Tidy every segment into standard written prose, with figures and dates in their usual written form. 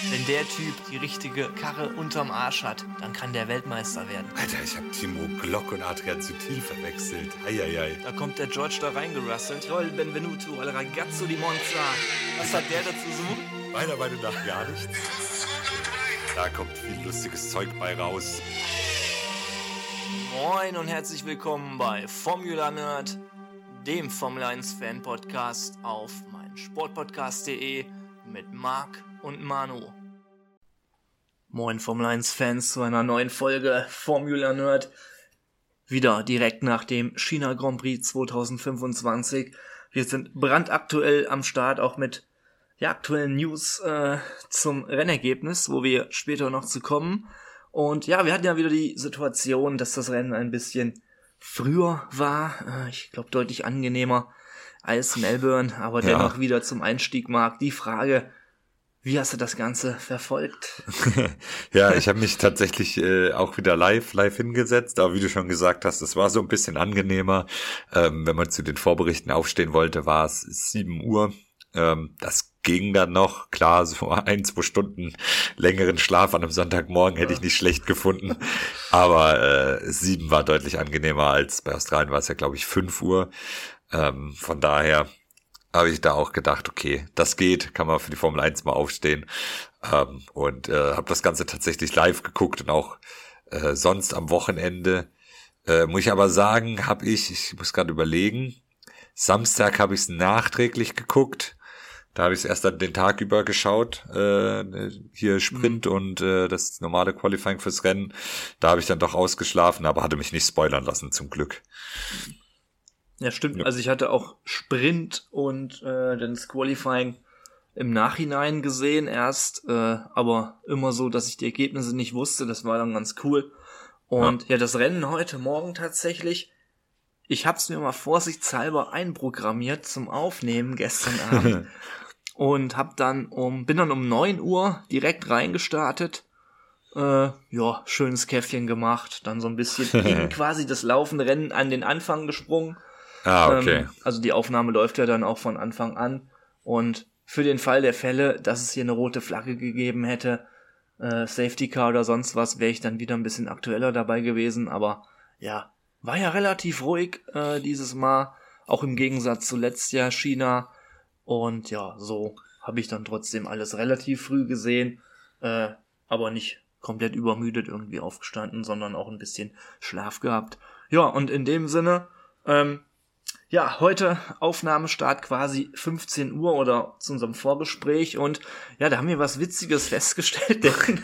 Wenn der Typ die richtige Karre unterm Arsch hat, dann kann der Weltmeister werden. Alter, ich hab Timo Glock und Adrian Sutil verwechselt. Eieiei. Da kommt der George da reingerasselt. Joel Benvenuto, al ragazzo di Monza. Was hat der dazu suchen? Meiner Meinung nach gar nichts. Da kommt viel lustiges Zeug bei raus. Moin und herzlich willkommen bei Formula Nerd, dem Formel 1 Fan Podcast auf meinsportpodcast.de mit Marc und Manu. Moin Formel 1 Fans zu einer neuen Folge Formula Nerd. Wieder direkt nach dem China Grand Prix 2025. Wir sind brandaktuell am Start, auch mit aktuellen News zum Rennergebnis, wo wir später noch zu kommen. Und ja, wir hatten ja wieder die Situation, dass das Rennen ein bisschen früher war. Ich glaube, deutlich angenehmer als Melbourne, aber dennoch wieder zum Einstieg, Marc. Die Frage, wie hast du das Ganze verfolgt? Ja, ich habe mich tatsächlich auch wieder live hingesetzt, aber wie du schon gesagt hast, es war so ein bisschen angenehmer. Wenn man zu den Vorberichten aufstehen wollte, war es 7 Uhr. Das ging dann noch, klar, so 1-2 Stunden längeren Schlaf an einem Sonntagmorgen hätte ich nicht schlecht gefunden, aber 7 war deutlich angenehmer als bei Australien war es ja, glaube ich, 5 Uhr. Von daher habe ich da auch gedacht, okay, das geht, kann man für die Formel 1 mal aufstehen, und habe das Ganze tatsächlich live geguckt und auch sonst am Wochenende, muss ich aber sagen, ich muss gerade überlegen, Samstag habe ich es nachträglich geguckt. Da habe ich es erst dann den Tag über geschaut, hier Sprint und das normale Qualifying fürs Rennen. Da habe ich dann doch ausgeschlafen, aber hatte mich nicht spoilern lassen, zum Glück. Ja, stimmt. Also ich hatte auch Sprint und dann das Qualifying im Nachhinein gesehen erst, aber immer so, dass ich die Ergebnisse nicht wusste. Das war dann ganz cool. Und ja das Rennen heute Morgen tatsächlich, ich hab's mir mal vorsichtshalber einprogrammiert zum Aufnehmen gestern Abend und bin dann um 9 Uhr direkt reingestartet. Schönes Käffchen gemacht, dann so ein bisschen in quasi das laufende Rennen an den Anfang gesprungen. Okay. Also die Aufnahme läuft ja dann auch von Anfang an und für den Fall der Fälle, dass es hier eine rote Flagge gegeben hätte, Safety Car oder sonst was, wäre ich dann wieder ein bisschen aktueller dabei gewesen, aber ja, war ja relativ ruhig dieses Mal, auch im Gegensatz zu letztes Jahr China. Und ja, so habe ich dann trotzdem alles relativ früh gesehen, aber nicht komplett übermüdet irgendwie aufgestanden, sondern auch ein bisschen Schlaf gehabt. Ja, und in dem Sinne, heute Aufnahmestart quasi 15 Uhr oder zu unserem Vorgespräch und ja, da haben wir was Witziges festgestellt, denn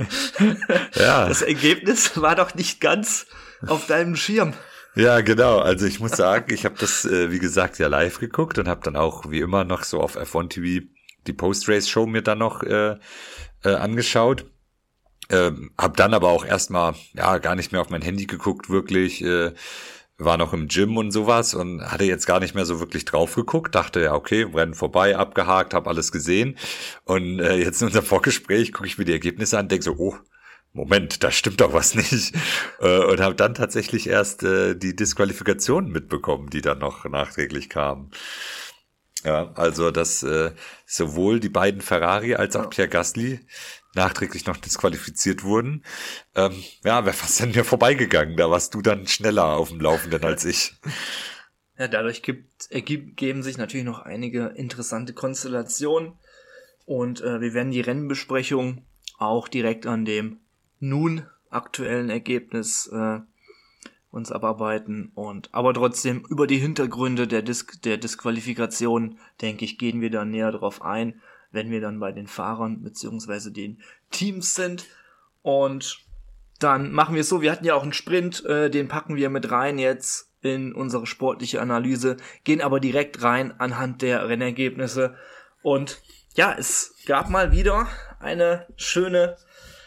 das Ergebnis war doch nicht ganz auf deinem Schirm. Ja, genau. Also ich muss sagen, ich habe das, wie gesagt, ja live geguckt und habe dann auch wie immer noch so auf F1 TV die Post-Race-Show mir dann noch angeschaut. Hab dann aber auch erstmal gar nicht mehr auf mein Handy geguckt, wirklich. War noch im Gym und sowas und hatte jetzt gar nicht mehr so wirklich drauf geguckt. Dachte, ja, okay, Rennen vorbei, abgehakt, habe alles gesehen. Und jetzt in unserem Vorgespräch gucke ich mir die Ergebnisse an, denke so, oh, Moment, da stimmt doch was nicht. Und habe dann tatsächlich erst die Disqualifikationen mitbekommen, die dann noch nachträglich kamen. Ja, also dass sowohl die beiden Ferrari als auch Pierre Gasly nachträglich noch disqualifiziert wurden. Wäre fast an mir vorbeigegangen. Da warst du dann schneller auf dem Laufenden als ich. Ja, dadurch ergeben sich natürlich noch einige interessante Konstellationen. Und wir werden die Rennbesprechung auch direkt an dem nun aktuellen Ergebnis uns abarbeiten aber trotzdem über die Hintergründe der Disqualifikation, denke ich, gehen wir dann näher drauf ein, wenn wir dann bei den Fahrern bzw. den Teams sind. Und dann machen wir es so, wir hatten ja auch einen Sprint, den packen wir mit rein jetzt in unsere sportliche Analyse, gehen aber direkt rein anhand der Rennergebnisse. Und ja, es gab mal wieder ein schönes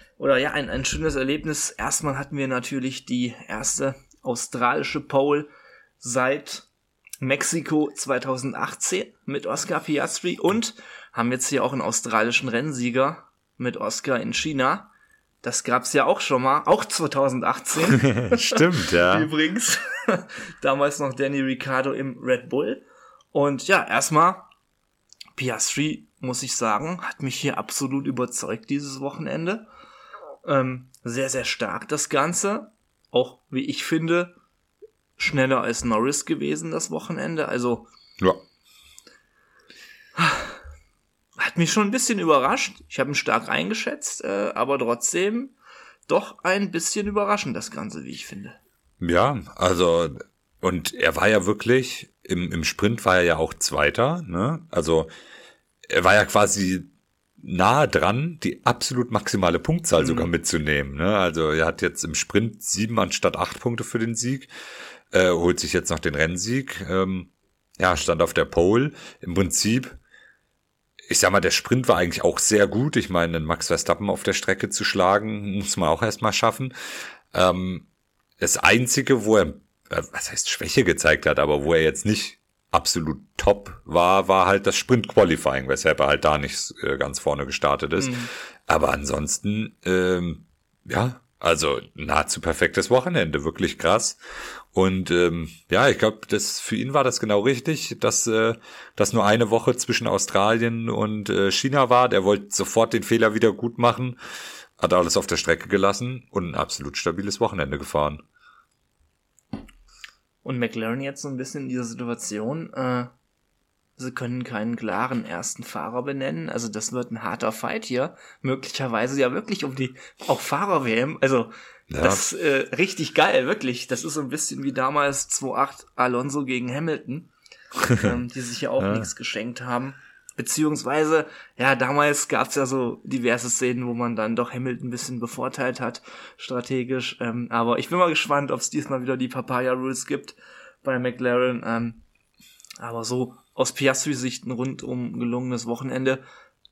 Erlebnis. Erstmal hatten wir natürlich die erste australische Pole seit Mexiko 2018 mit Oscar Piastri und haben jetzt hier auch einen australischen Rennsieger mit Oscar in China. Das gab's ja auch schon mal, auch 2018. Stimmt, ja. Übrigens, damals noch Danny Ricciardo im Red Bull. Und ja, erstmal Piastri, muss ich sagen, hat mich hier absolut überzeugt dieses Wochenende. Sehr, sehr stark das Ganze. Auch, wie ich finde, schneller als Norris gewesen das Wochenende. Also Ja. hat mich schon ein bisschen überrascht. Ich habe ihn stark eingeschätzt, aber trotzdem doch ein bisschen überraschend das Ganze, wie ich finde. Ja, also, und er war ja wirklich, im Sprint war er ja auch Zweiter, ne? Also, er war ja quasi nahe dran, die absolut maximale Punktzahl sogar mitzunehmen, ne? Also, er hat jetzt im Sprint 7 anstatt 8 Punkte für den Sieg, holt sich jetzt noch den Rennsieg, stand auf der Pole. Im Prinzip, ich sag mal, der Sprint war eigentlich auch sehr gut. Ich meine, den Max Verstappen auf der Strecke zu schlagen, muss man auch erstmal schaffen. Das Einzige, wo er, was heißt Schwäche gezeigt hat, aber wo er jetzt nicht absolut top war halt das Sprint-Qualifying, weshalb er halt da nicht ganz vorne gestartet ist. Aber ansonsten, also nahezu perfektes Wochenende, wirklich krass. Und ich glaube, für ihn war das genau richtig, dass nur eine Woche zwischen Australien und China war. Der wollte sofort den Fehler wieder gut machen, hat alles auf der Strecke gelassen und ein absolut stabiles Wochenende gefahren. Und McLaren jetzt so ein bisschen in dieser Situation, sie können keinen klaren ersten Fahrer benennen, also das wird ein harter Fight hier, möglicherweise ja wirklich um die auch Fahrer-WM, also das ist richtig geil, wirklich, das ist so ein bisschen wie damals 2.8 Alonso gegen Hamilton, die sich ja auch nichts geschenkt haben. Beziehungsweise, ja, damals gab's ja so diverse Szenen, wo man dann doch Hamilton ein bisschen bevorteilt hat, strategisch. Aber ich bin mal gespannt, ob es diesmal wieder die Papaya-Rules gibt bei McLaren. Aber so aus Piastri-Sicht ein rundum gelungenes Wochenende.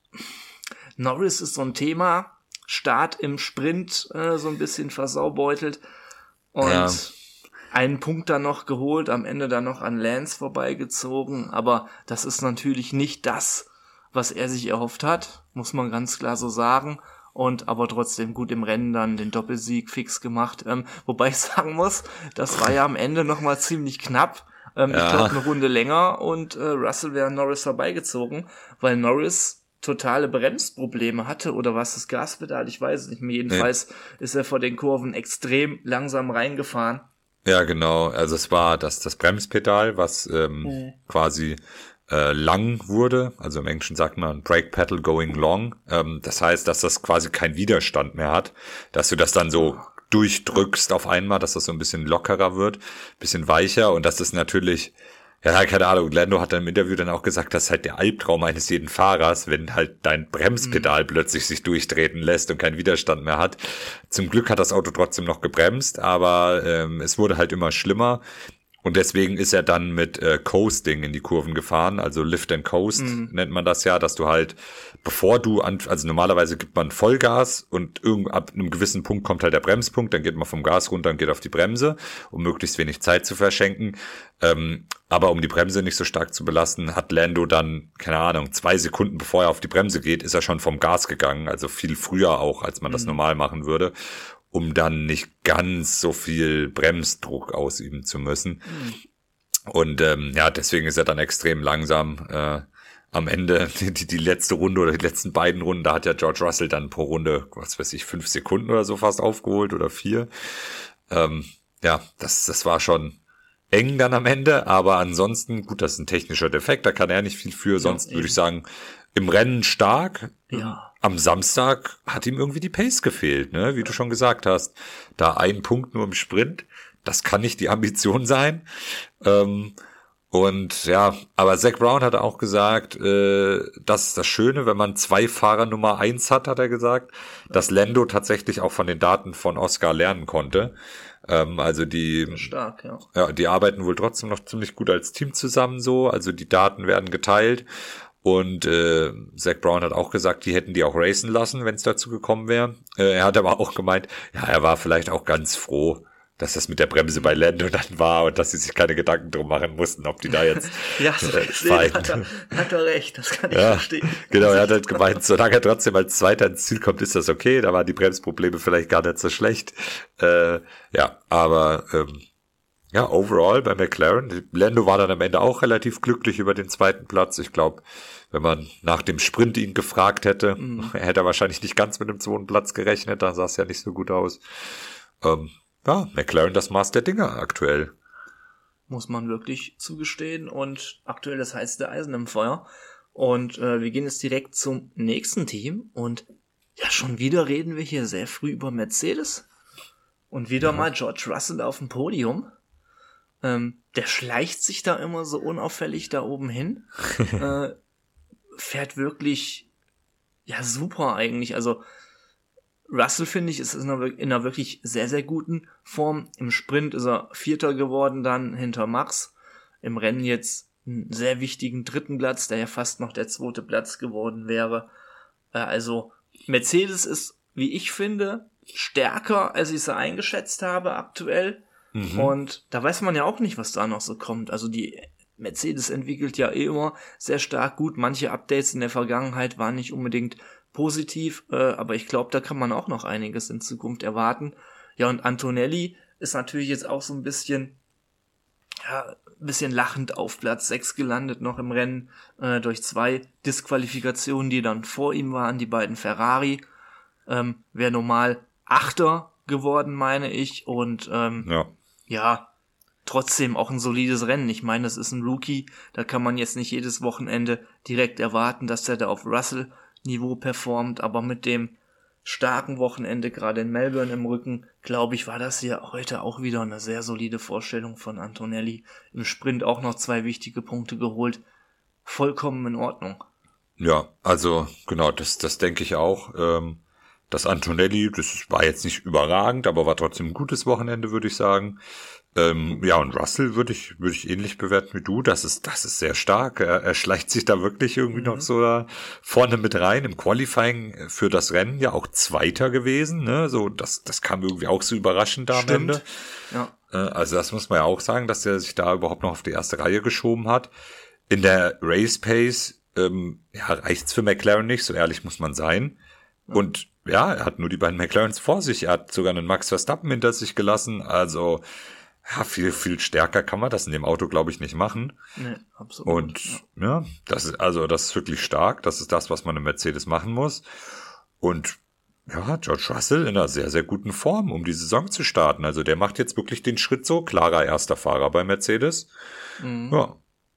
Norris ist so ein Thema. Start im Sprint so ein bisschen versaubeutelt. Und einen Punkt dann noch geholt, am Ende dann noch an Lance vorbeigezogen, aber das ist natürlich nicht das, was er sich erhofft hat, muss man ganz klar so sagen, und aber trotzdem gut im Rennen dann den Doppelsieg fix gemacht, wobei ich sagen muss, das war ja am Ende nochmal ziemlich knapp, ich glaube eine Runde länger und Russell wäre Norris vorbeigezogen, weil Norris totale Bremsprobleme hatte, oder was das Gaspedal, ich weiß es nicht mehr, jedenfalls ist er vor den Kurven extrem langsam reingefahren. Ja, genau. Also es war das Bremspedal, was quasi lang wurde. Also im Englischen sagt man Brake Pedal going long. Das heißt, dass das quasi keinen Widerstand mehr hat, dass du das dann so durchdrückst auf einmal, dass das so ein bisschen lockerer wird, bisschen weicher. Und das ist natürlich, ja, keine Ahnung, Lando hat dann im Interview dann auch gesagt, das ist halt der Albtraum eines jeden Fahrers, wenn halt dein Bremspedal plötzlich sich durchtreten lässt und keinen Widerstand mehr hat. Zum Glück hat das Auto trotzdem noch gebremst, aber es wurde halt immer schlimmer. Und deswegen ist er dann mit Coasting in die Kurven gefahren, also Lift and Coast nennt man das ja, dass du halt, bevor du also normalerweise gibt man Vollgas und ab einem gewissen Punkt kommt halt der Bremspunkt, dann geht man vom Gas runter und geht auf die Bremse, um möglichst wenig Zeit zu verschenken. Aber um die Bremse nicht so stark zu belasten, hat Lando dann, keine Ahnung, 2 Sekunden bevor er auf die Bremse geht, ist er schon vom Gas gegangen, also viel früher auch, als man das normal machen würde, um dann nicht ganz so viel Bremsdruck ausüben zu müssen. Und deswegen ist er dann extrem langsam. Am Ende, die letzte Runde oder die letzten beiden Runden, da hat ja George Russell dann pro Runde, 5 Sekunden oder so fast aufgeholt oder 4. Das war schon eng dann am Ende, aber ansonsten, gut, das ist ein technischer Defekt, da kann er nicht viel für, sonst würde ich sagen, im Rennen stark. Ja. Am Samstag hat ihm irgendwie die Pace gefehlt, ne? Wie du schon gesagt hast. Da 1 Punkt nur im Sprint, das kann nicht die Ambition sein. Aber Zak Brown hat auch gesagt, das ist das Schöne, wenn man 2 Fahrer Nummer 1 hat er gesagt, dass Lando tatsächlich auch von den Daten von Oscar lernen konnte. Also stark, die arbeiten wohl trotzdem noch ziemlich gut als Team zusammen so, also die Daten werden geteilt. Und Zak Brown hat auch gesagt, die hätten die auch racen lassen, wenn es dazu gekommen wäre. Er hat aber auch gemeint, ja, er war vielleicht auch ganz froh, dass das mit der Bremse bei Lando dann war und dass sie sich keine Gedanken drum machen mussten, ob die da jetzt hat er recht, das kann ich verstehen. Genau, er hat halt gemeint, solange er trotzdem als Zweiter ins Ziel kommt, ist das okay, da waren die Bremsprobleme vielleicht gar nicht so schlecht. Overall bei McLaren, Lando war dann am Ende auch relativ glücklich über den 2. Platz. Ich glaube, wenn man nach dem Sprint ihn gefragt hätte, hätte er wahrscheinlich nicht ganz mit dem 2. Platz gerechnet, da sah es ja nicht so gut aus. Ja, McLaren das Maß der Dinge aktuell. Muss man wirklich zugestehen, und aktuell das heiße Eisen im Feuer. Und wir gehen jetzt direkt zum nächsten Team, und ja, schon wieder reden wir hier sehr früh über Mercedes und wieder mal George Russell auf dem Podium. Der schleicht sich da immer so unauffällig da oben hin, fährt wirklich ja super eigentlich, also Russell, finde ich, ist in einer wirklich sehr, sehr guten Form. Im Sprint ist er Vierter geworden, dann hinter Max. Im Rennen jetzt einen sehr wichtigen 3. Platz, der ja fast noch der 2. Platz geworden wäre. Also Mercedes ist, wie ich finde, stärker, als ich sie eingeschätzt habe aktuell. Und da weiß man ja auch nicht, was da noch so kommt. Also die Mercedes entwickelt ja immer sehr stark gut. Manche Updates in der Vergangenheit waren nicht unbedingt positiv, aber ich glaube, da kann man auch noch einiges in Zukunft erwarten. Ja, und Antonelli ist natürlich jetzt auch so ein bisschen lachend auf Platz 6 gelandet, noch im Rennen, durch 2 Disqualifikationen, die dann vor ihm waren, die beiden Ferrari. Wäre normal 8. geworden, meine ich, und ja, trotzdem auch ein solides Rennen. Ich meine, das ist ein Rookie, da kann man jetzt nicht jedes Wochenende direkt erwarten, dass der da auf Russell-Niveau performt, aber mit dem starken Wochenende, gerade in Melbourne im Rücken, glaube ich, war das hier heute auch wieder eine sehr solide Vorstellung von Antonelli. Im Sprint auch noch 2 wichtige Punkte geholt. Vollkommen in Ordnung. Ja, also genau, das denke ich auch. Das Antonelli, das war jetzt nicht überragend, aber war trotzdem ein gutes Wochenende, würde ich sagen. Ja, und Russell würde ich ähnlich bewerten wie du. Das ist sehr stark. Er schleicht sich da wirklich irgendwie noch so da vorne mit rein. Im Qualifying für das Rennen ja auch Zweiter gewesen, ne? So, das kam irgendwie auch so überraschend da am Ende. Ja. Also das muss man ja auch sagen, dass er sich da überhaupt noch auf die erste Reihe geschoben hat. In der Race Pace, reicht's für McLaren nicht, so ehrlich muss man sein. Ja. Und ja, er hat nur die beiden McLarens vor sich. Er hat sogar einen Max Verstappen hinter sich gelassen. Also ja, viel, viel stärker kann man das in dem Auto, glaube ich, nicht machen. Nee, absolut. Und ja, das ist wirklich stark. Das ist das, was man im Mercedes machen muss. Und ja, George Russell in einer sehr, sehr guten Form, um die Saison zu starten. Also der macht jetzt wirklich den Schritt so. Klarer erster Fahrer bei Mercedes. Ja.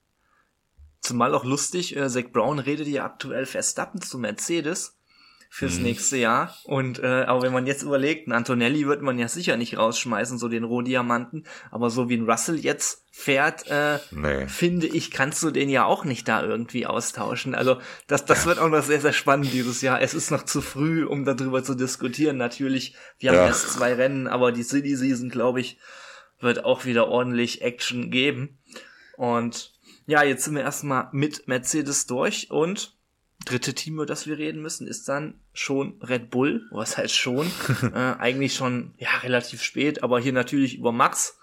Zumal auch lustig, Zach Brown redet ja aktuell Verstappen zu Mercedes fürs nächste Jahr. Und aber wenn man jetzt überlegt, einen Antonelli wird man ja sicher nicht rausschmeißen, so den Rohdiamanten, aber so wie ein Russell jetzt fährt, finde ich, kannst du den ja auch nicht da irgendwie austauschen. Also das wird auch noch sehr, sehr spannend dieses Jahr. Es ist noch zu früh, um darüber zu diskutieren. Natürlich, wir haben erst 2 Rennen, aber die Silly Season, glaube ich, wird auch wieder ordentlich Action geben. Und ja, jetzt sind wir erstmal mit Mercedes durch, und dritte Team, über das wir reden müssen, ist dann schon Red Bull. Was heißt schon? Eigentlich schon relativ spät, aber hier natürlich über Max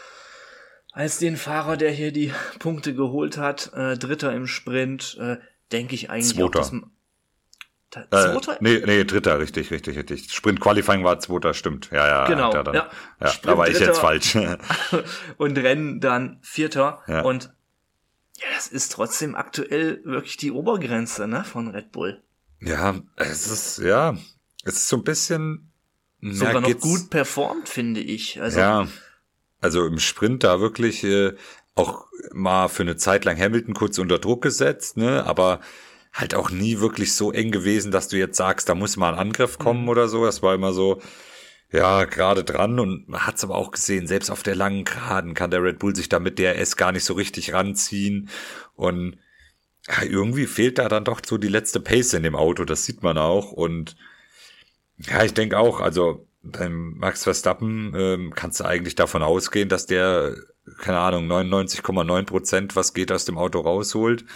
als den Fahrer, der hier die Punkte geholt hat. Dritter im Sprint, denke ich eigentlich Zweiter. auch, dass Zweiter? Nee, Dritter, richtig. Sprint Qualifying war Zweiter, stimmt. Ja. Genau, da war ich jetzt falsch. Und Rennen dann Vierter. Ja. Und ja, das ist trotzdem aktuell wirklich die Obergrenze, ne, von Red Bull. Ja, es ist so ein bisschen sogar noch gut performt, finde ich. Also im Sprint da wirklich auch mal für eine Zeit lang Hamilton kurz unter Druck gesetzt, ne, aber halt auch nie wirklich so eng gewesen, dass du jetzt sagst, da muss mal ein Angriff kommen oder so. Das war immer so, ja, gerade dran, und man hat's aber auch gesehen, selbst auf der langen Geraden kann der Red Bull sich da mit DRS gar nicht so richtig ranziehen, und ja, irgendwie fehlt da dann doch so die letzte Pace in dem Auto, das sieht man auch. Und ja, ich denke auch, also beim Max Verstappen kannst du eigentlich davon ausgehen, dass der, keine Ahnung, 99,9% was geht aus dem Auto rausholt.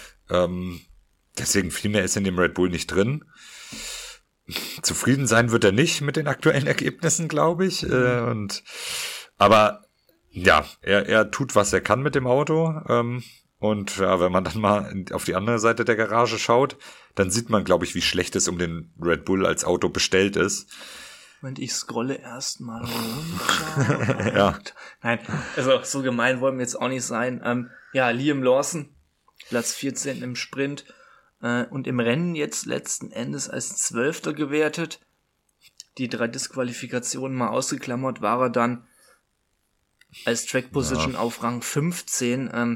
Deswegen viel mehr ist in dem Red Bull nicht drin. Zufrieden sein wird er nicht mit den aktuellen Ergebnissen, glaube ich. Aber ja, er tut, was er kann mit dem Auto. Und ja, wenn man dann mal auf die andere Seite der Garage schaut, dann sieht man, glaube ich, wie schlecht es um den Red Bull als Auto bestellt ist. Und ich scrolle erstmal runter. Ja. Nein, also so gemein wollen wir jetzt auch nicht sein. Liam Lawson, Platz 14 im Sprint. und im Rennen jetzt letzten Endes als 12. gewertet. Die 3 Disqualifikationen mal ausgeklammert, war er dann als Track Position auf Rang 15.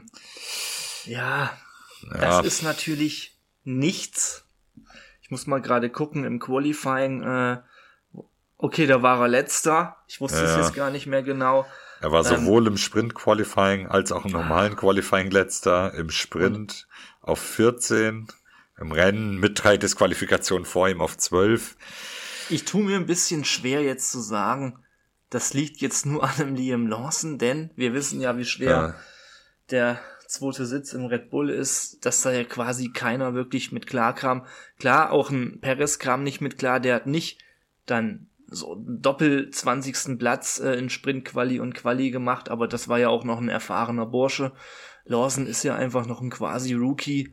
Das ist natürlich nichts. Ich muss mal gerade gucken, im Qualifying, okay, da war er Letzter. Ich wusste es jetzt gar nicht mehr genau. Er war sowohl im Sprint-Qualifying als auch im normalen Qualifying Letzter. Im Sprint auf 14, im Rennen mit 3 Disqualifikationen vor ihm auf 12. Ich tue mir ein bisschen schwer jetzt zu sagen, das liegt jetzt nur an dem Liam Lawson, denn wir wissen ja, wie schwer der 2. Sitz im Red Bull ist, dass da ja quasi keiner wirklich mit klar kam. Klar, auch ein Perez kam nicht mit klar, der hat nicht dann so einen Doppel-20. Platz in Sprint-Quali und Quali gemacht, aber das war ja auch noch ein erfahrener Bursche. Lawson ist ja einfach noch ein quasi-Rookie.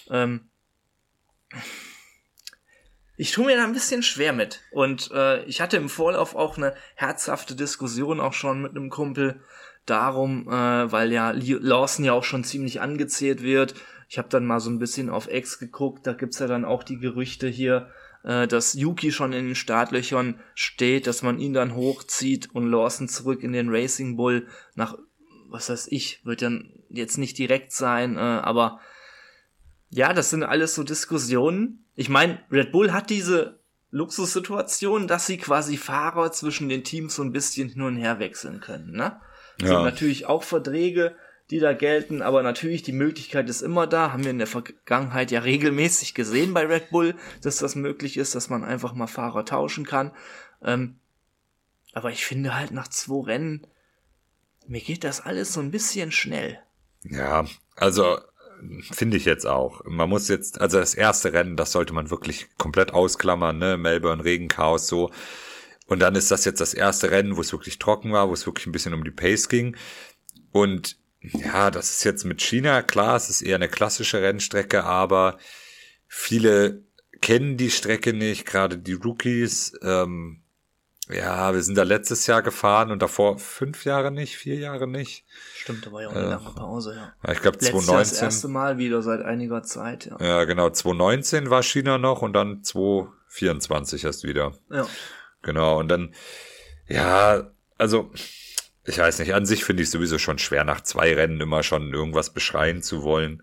Ich tue mir da ein bisschen schwer mit. Und ich hatte im Vorlauf auch eine herzhafte Diskussion auch schon mit einem Kumpel darum, weil ja Lawson ja auch schon ziemlich angezählt wird. Ich habe dann mal so ein bisschen auf X geguckt, da gibt's ja dann auch die Gerüchte hier, dass Yuki schon in den Startlöchern steht, dass man ihn dann hochzieht und Lawson zurück in den Racing Bull nach, was weiß ich, wird dann jetzt nicht direkt sein, aber ja, das sind alles so Diskussionen. Ich meine, Red Bull hat diese Luxussituation, dass sie quasi Fahrer zwischen den Teams so ein bisschen hin und her wechseln können, ne? Es sind natürlich auch Verträge, die da gelten, aber natürlich die Möglichkeit ist immer da, haben wir in der Vergangenheit ja regelmäßig gesehen bei Red Bull, dass das möglich ist, dass man einfach mal Fahrer tauschen kann. Aber ich finde halt nach 2 Rennen, mir geht das alles so ein bisschen schnell. Ja, also finde ich jetzt auch. Man muss jetzt, also das erste Rennen, das sollte man wirklich komplett ausklammern, ne? Melbourne, Regenchaos, so. Und dann ist das jetzt das erste Rennen, wo es wirklich trocken war, wo es wirklich ein bisschen um die Pace ging. Und ja, das ist jetzt mit China, klar, es ist eher eine klassische Rennstrecke, aber viele kennen die Strecke nicht, gerade die Rookies. Wir sind da letztes Jahr gefahren und davor 5 Jahre nicht, 4 Jahre nicht. Stimmt, da war ja auch eine lange Pause, ja. Ich glaube 2019. Letztes Jahr das erste Mal wieder seit einiger Zeit, ja. Ja, genau, 2019 war China noch und dann 2024 erst wieder. Ja. Genau, und dann, ja, also, ich weiß nicht, an sich finde ich sowieso schon schwer, nach 2 Rennen immer schon irgendwas beschreien zu wollen.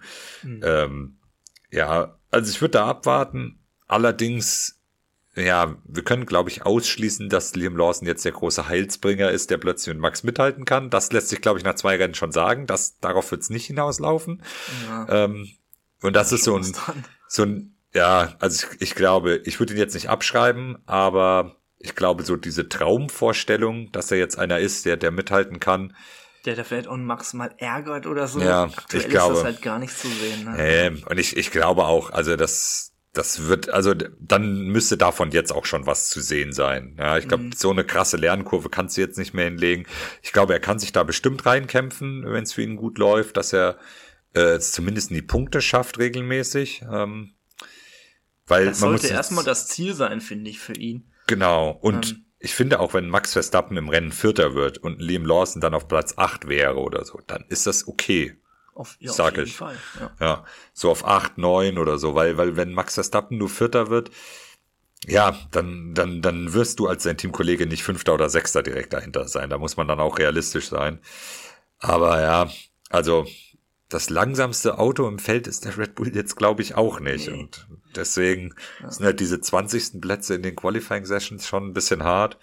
Also ich würde da abwarten. Allerdings, ja, wir können, glaube ich, ausschließen, dass Liam Lawson jetzt der große Heilsbringer ist, der plötzlich mit Max mithalten kann. Das lässt sich, glaube ich, nach 2 Rennen schon sagen. Darauf wird es nicht hinauslaufen. Ja. Und das ist so ein, ja, also ich glaube, ich würde ihn jetzt nicht abschreiben, aber ich glaube, so diese Traumvorstellung, dass er jetzt einer ist, der mithalten kann. Der vielleicht auch Max mal ärgert oder so. Ja, aktuell ich glaube, ist das halt gar nicht zu sehen. Ne? Und ich glaube auch, also das wird, also dann müsste davon jetzt auch schon was zu sehen sein. Ja, ich glaube, so eine krasse Lernkurve kannst du jetzt nicht mehr hinlegen. Ich glaube, er kann sich da bestimmt reinkämpfen, wenn es für ihn gut läuft, dass er es zumindest in die Punkte schafft regelmäßig. Weil das sollte erstmal das Ziel sein, finde ich, für ihn. Genau. Und ich finde auch, wenn Max Verstappen im Rennen Vierter wird und Liam Lawson dann auf Platz 8 wäre oder so, dann ist das okay. Auf jeden Fall. Ja, so auf 8, 9 oder so, weil wenn Max Verstappen nur Vierter wird, ja, dann wirst du als sein Teamkollege nicht 5. oder 6. direkt dahinter sein. Da muss man dann auch realistisch sein. Aber ja, also das langsamste Auto im Feld ist der Red Bull jetzt, glaube ich, auch nicht. Nee. Und deswegen sind halt diese 20. Plätze in den Qualifying Sessions schon ein bisschen hart.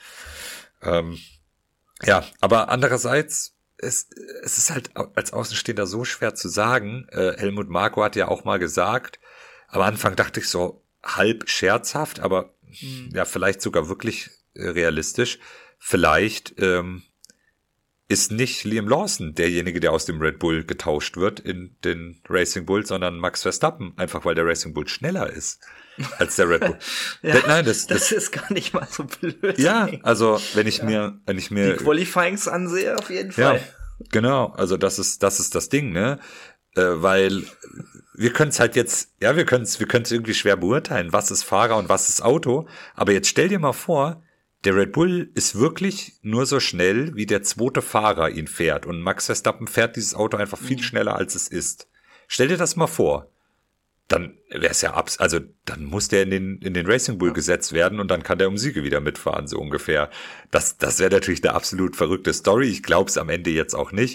Aber andererseits, es ist halt als Außenstehender so schwer zu sagen. Helmut Marko hat ja auch mal gesagt, am Anfang dachte ich so halb scherzhaft, aber ja, vielleicht sogar wirklich realistisch. Vielleicht ist nicht Liam Lawson derjenige, der aus dem Red Bull getauscht wird in den Racing Bull, sondern Max Verstappen, einfach weil der Racing Bull schneller ist als der Red Bull. Nein, das ist gar nicht mal so blöd. Ja, also wenn ich mir die Qualifyings ansehe, auf jeden Fall. Ja, genau, also das ist das Ding, ne? Weil wir können es halt jetzt, ja, wir können es irgendwie schwer beurteilen, was ist Fahrer und was ist Auto, aber jetzt stell dir mal vor, der Red Bull ist wirklich nur so schnell, wie der 2. Fahrer ihn fährt. Und Max Verstappen fährt dieses Auto einfach viel schneller, als es ist. Stell dir das mal vor. dann wäre es ja dann muss der in den Racing Bull gesetzt werden und dann kann der um Siege wieder mitfahren, so ungefähr. Das wäre natürlich eine absolut verrückte Story. Ich glaube es am Ende jetzt auch nicht.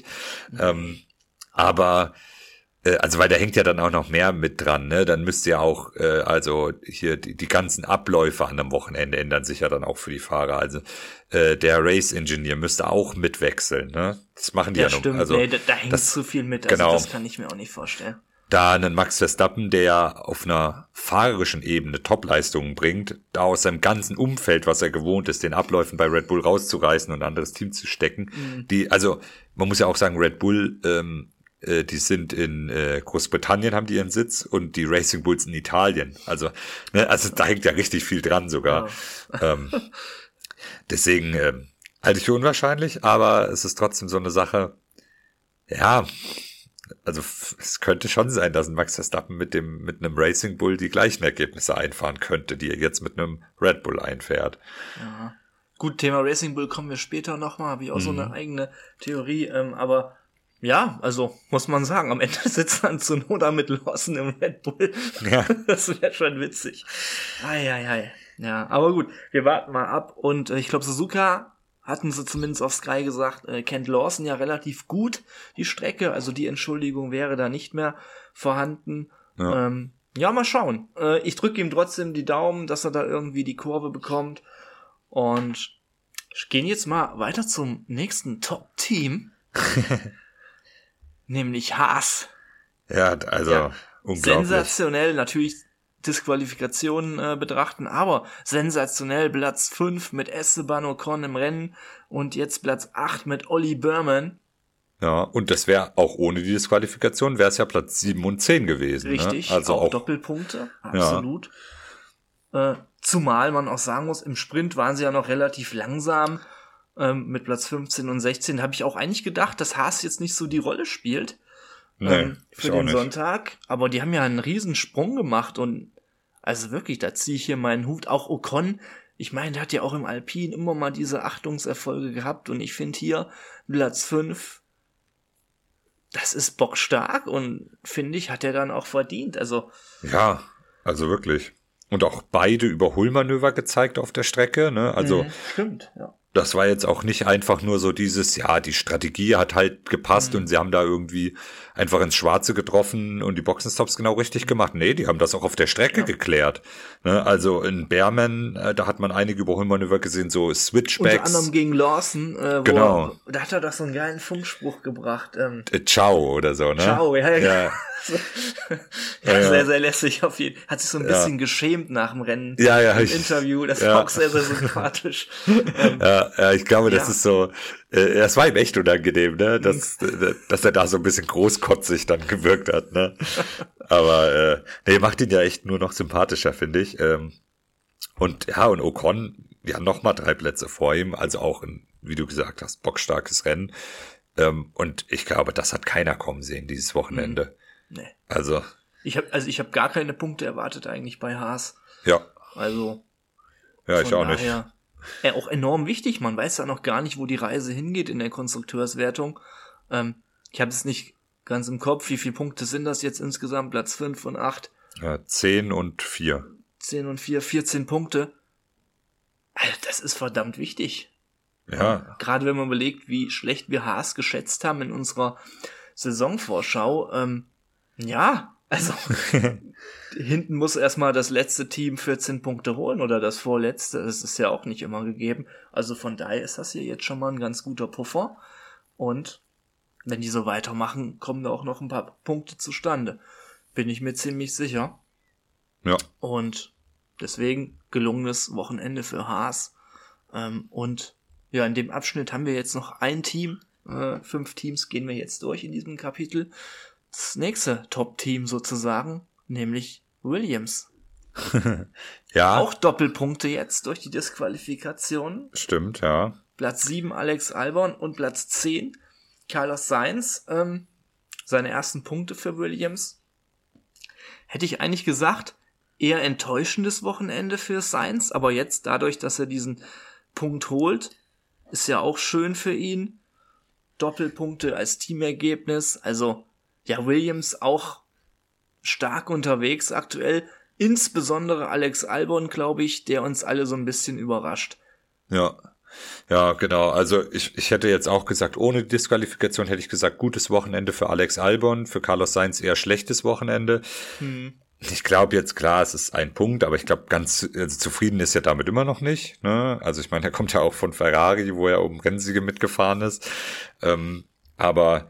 Aber also weil da hängt ja dann auch noch mehr mit dran, ne? Dann müsste ja auch, also hier die ganzen Abläufe an einem Wochenende ändern sich ja dann auch für die Fahrer. Also der Race Engineer müsste auch mitwechseln, ne? Das machen die ja noch. Stimmt. Also, nee, da hängt zu viel mit, also genau. Das kann ich mir auch nicht vorstellen. Da einen Max Verstappen, der ja auf einer fahrerischen Ebene Topleistungen bringt, da aus seinem ganzen Umfeld, was er gewohnt ist, den Abläufen bei Red Bull rauszureißen und ein anderes Team zu stecken. Also man muss ja auch sagen, Red Bull, die sind in Großbritannien, haben die ihren Sitz, und die Racing Bulls in Italien. Also da hängt ja richtig viel dran sogar. Ja. Deswegen halte ich für unwahrscheinlich, aber es ist trotzdem so eine Sache, ja, also es könnte schon sein, dass ein Max Verstappen mit einem Racing Bull die gleichen Ergebnisse einfahren könnte, die er jetzt mit einem Red Bull einfährt. Ja. Gut, Thema Racing Bull kommen wir später nochmal, habe ich auch so eine eigene Theorie, aber ja, also muss man sagen, am Ende sitzt dann Tsunoda mit Lawson im Red Bull. Ja. Das wäre schon witzig. Ei. Ja, aber gut, wir warten mal ab, und ich glaube, Suzuka hatten sie zumindest auf Sky gesagt, kennt Lawson ja relativ gut, die Strecke, also die Entschuldigung wäre da nicht mehr vorhanden. Ja, mal schauen. Ich drücke ihm trotzdem die Daumen, dass er da irgendwie die Kurve bekommt, und gehen jetzt mal weiter zum nächsten Top-Team, nämlich Haas. Ja, also unglaublich. Sensationell, natürlich Disqualifikationen betrachten, aber sensationell Platz 5 mit Esteban Ocon im Rennen und jetzt Platz 8 mit Ollie Berman. Ja, und das wäre auch ohne die Disqualifikation, wäre es ja Platz 7 und 10 gewesen. Richtig, ne? Also auch Doppelpunkte, absolut. Ja. Zumal man auch sagen muss, im Sprint waren sie ja noch relativ langsam mit Platz 15 und 16. Da habe ich auch eigentlich gedacht, dass Haas jetzt nicht so die Rolle spielt. Nee, für den Sonntag, aber die haben ja einen riesen Sprung gemacht, und also wirklich, da ziehe ich hier meinen Hut. Auch Ocon, ich meine, der hat ja auch im Alpin immer mal diese Achtungserfolge gehabt, und ich finde hier Platz 5, das ist bockstark, und finde ich, hat er dann auch verdient. Also ja, also wirklich. Und auch beide Überholmanöver gezeigt auf der Strecke, ne? Also stimmt, ja. Das war jetzt auch nicht einfach nur so dieses, ja, die Strategie hat halt gepasst und sie haben da irgendwie einfach ins Schwarze getroffen und die Boxenstops genau richtig gemacht. Nee, die haben das auch auf der Strecke geklärt. Ne? Also in Berman, da hat man einige Überholmanöver gesehen, so Switchbacks. Unter anderem gegen Lawson, genau. Da hat er doch so einen geilen Funkspruch gebracht. Ciao oder so, ne? Ciao, ja. Ja. Sehr, sehr lässig auf jeden Fall. Hat sich so ein bisschen geschämt nach dem Rennen im Interview. Das war auch sehr, sehr sympathisch. Ich glaube, das ist so, es war ihm echt unangenehm, ne, dass er da so ein bisschen großkotzig dann gewirkt hat, ne. Aber macht ihn ja echt nur noch sympathischer, finde ich. Und Ocon, ja, nochmal 3 Plätze vor ihm, also auch ein, wie du gesagt hast, bockstarkes Rennen. Und ich glaube, das hat keiner kommen sehen, dieses Wochenende. Nee. Also ich hab gar keine Punkte erwartet eigentlich bei Haas. Ja. Also. Ja, ich auch nicht. Auch enorm wichtig, man weiß ja noch gar nicht, wo die Reise hingeht in der Konstrukteurswertung. Ich habe es nicht ganz im Kopf, wie viele Punkte sind das jetzt insgesamt? Platz 5 und 8. Ja, 10 und 4. 10 und 4, 14 Punkte. Alter, das ist verdammt wichtig. Ja. Gerade wenn man überlegt, wie schlecht wir Haas geschätzt haben in unserer Saisonvorschau. Also hinten muss erstmal das letzte Team 14 Punkte holen oder das vorletzte. Das ist ja auch nicht immer gegeben. Also von daher ist das hier jetzt schon mal ein ganz guter Puffer. Und wenn die so weitermachen, kommen da auch noch ein paar Punkte zustande. Bin ich mir ziemlich sicher. Ja. Und deswegen gelungenes Wochenende für Haas. Und ja, in dem Abschnitt haben wir jetzt noch ein Team. 5 Teams gehen wir jetzt durch in diesem Kapitel. Das nächste Top-Team sozusagen, nämlich Williams. Ja. Auch Doppelpunkte jetzt durch die Disqualifikation. Stimmt, ja. Platz 7 Alex Albon und Platz 10 Carlos Sainz. Seine ersten Punkte für Williams. Hätte ich eigentlich gesagt, eher enttäuschendes Wochenende für Sainz, aber jetzt dadurch, dass er diesen Punkt holt, ist ja auch schön für ihn. Doppelpunkte als Teamergebnis, also ja, Williams auch stark unterwegs aktuell. Insbesondere Alex Albon, glaube ich, der uns alle so ein bisschen überrascht. Ja, genau. Also ich hätte jetzt auch gesagt, ohne Disqualifikation hätte ich gesagt, gutes Wochenende für Alex Albon, für Carlos Sainz eher schlechtes Wochenende. Ich glaube jetzt, klar, es ist ein Punkt, aber ich glaube, ganz zufrieden ist er damit immer noch nicht. Ne? Also ich meine, er kommt ja auch von Ferrari, wo er um Rennsiege mitgefahren ist. Aber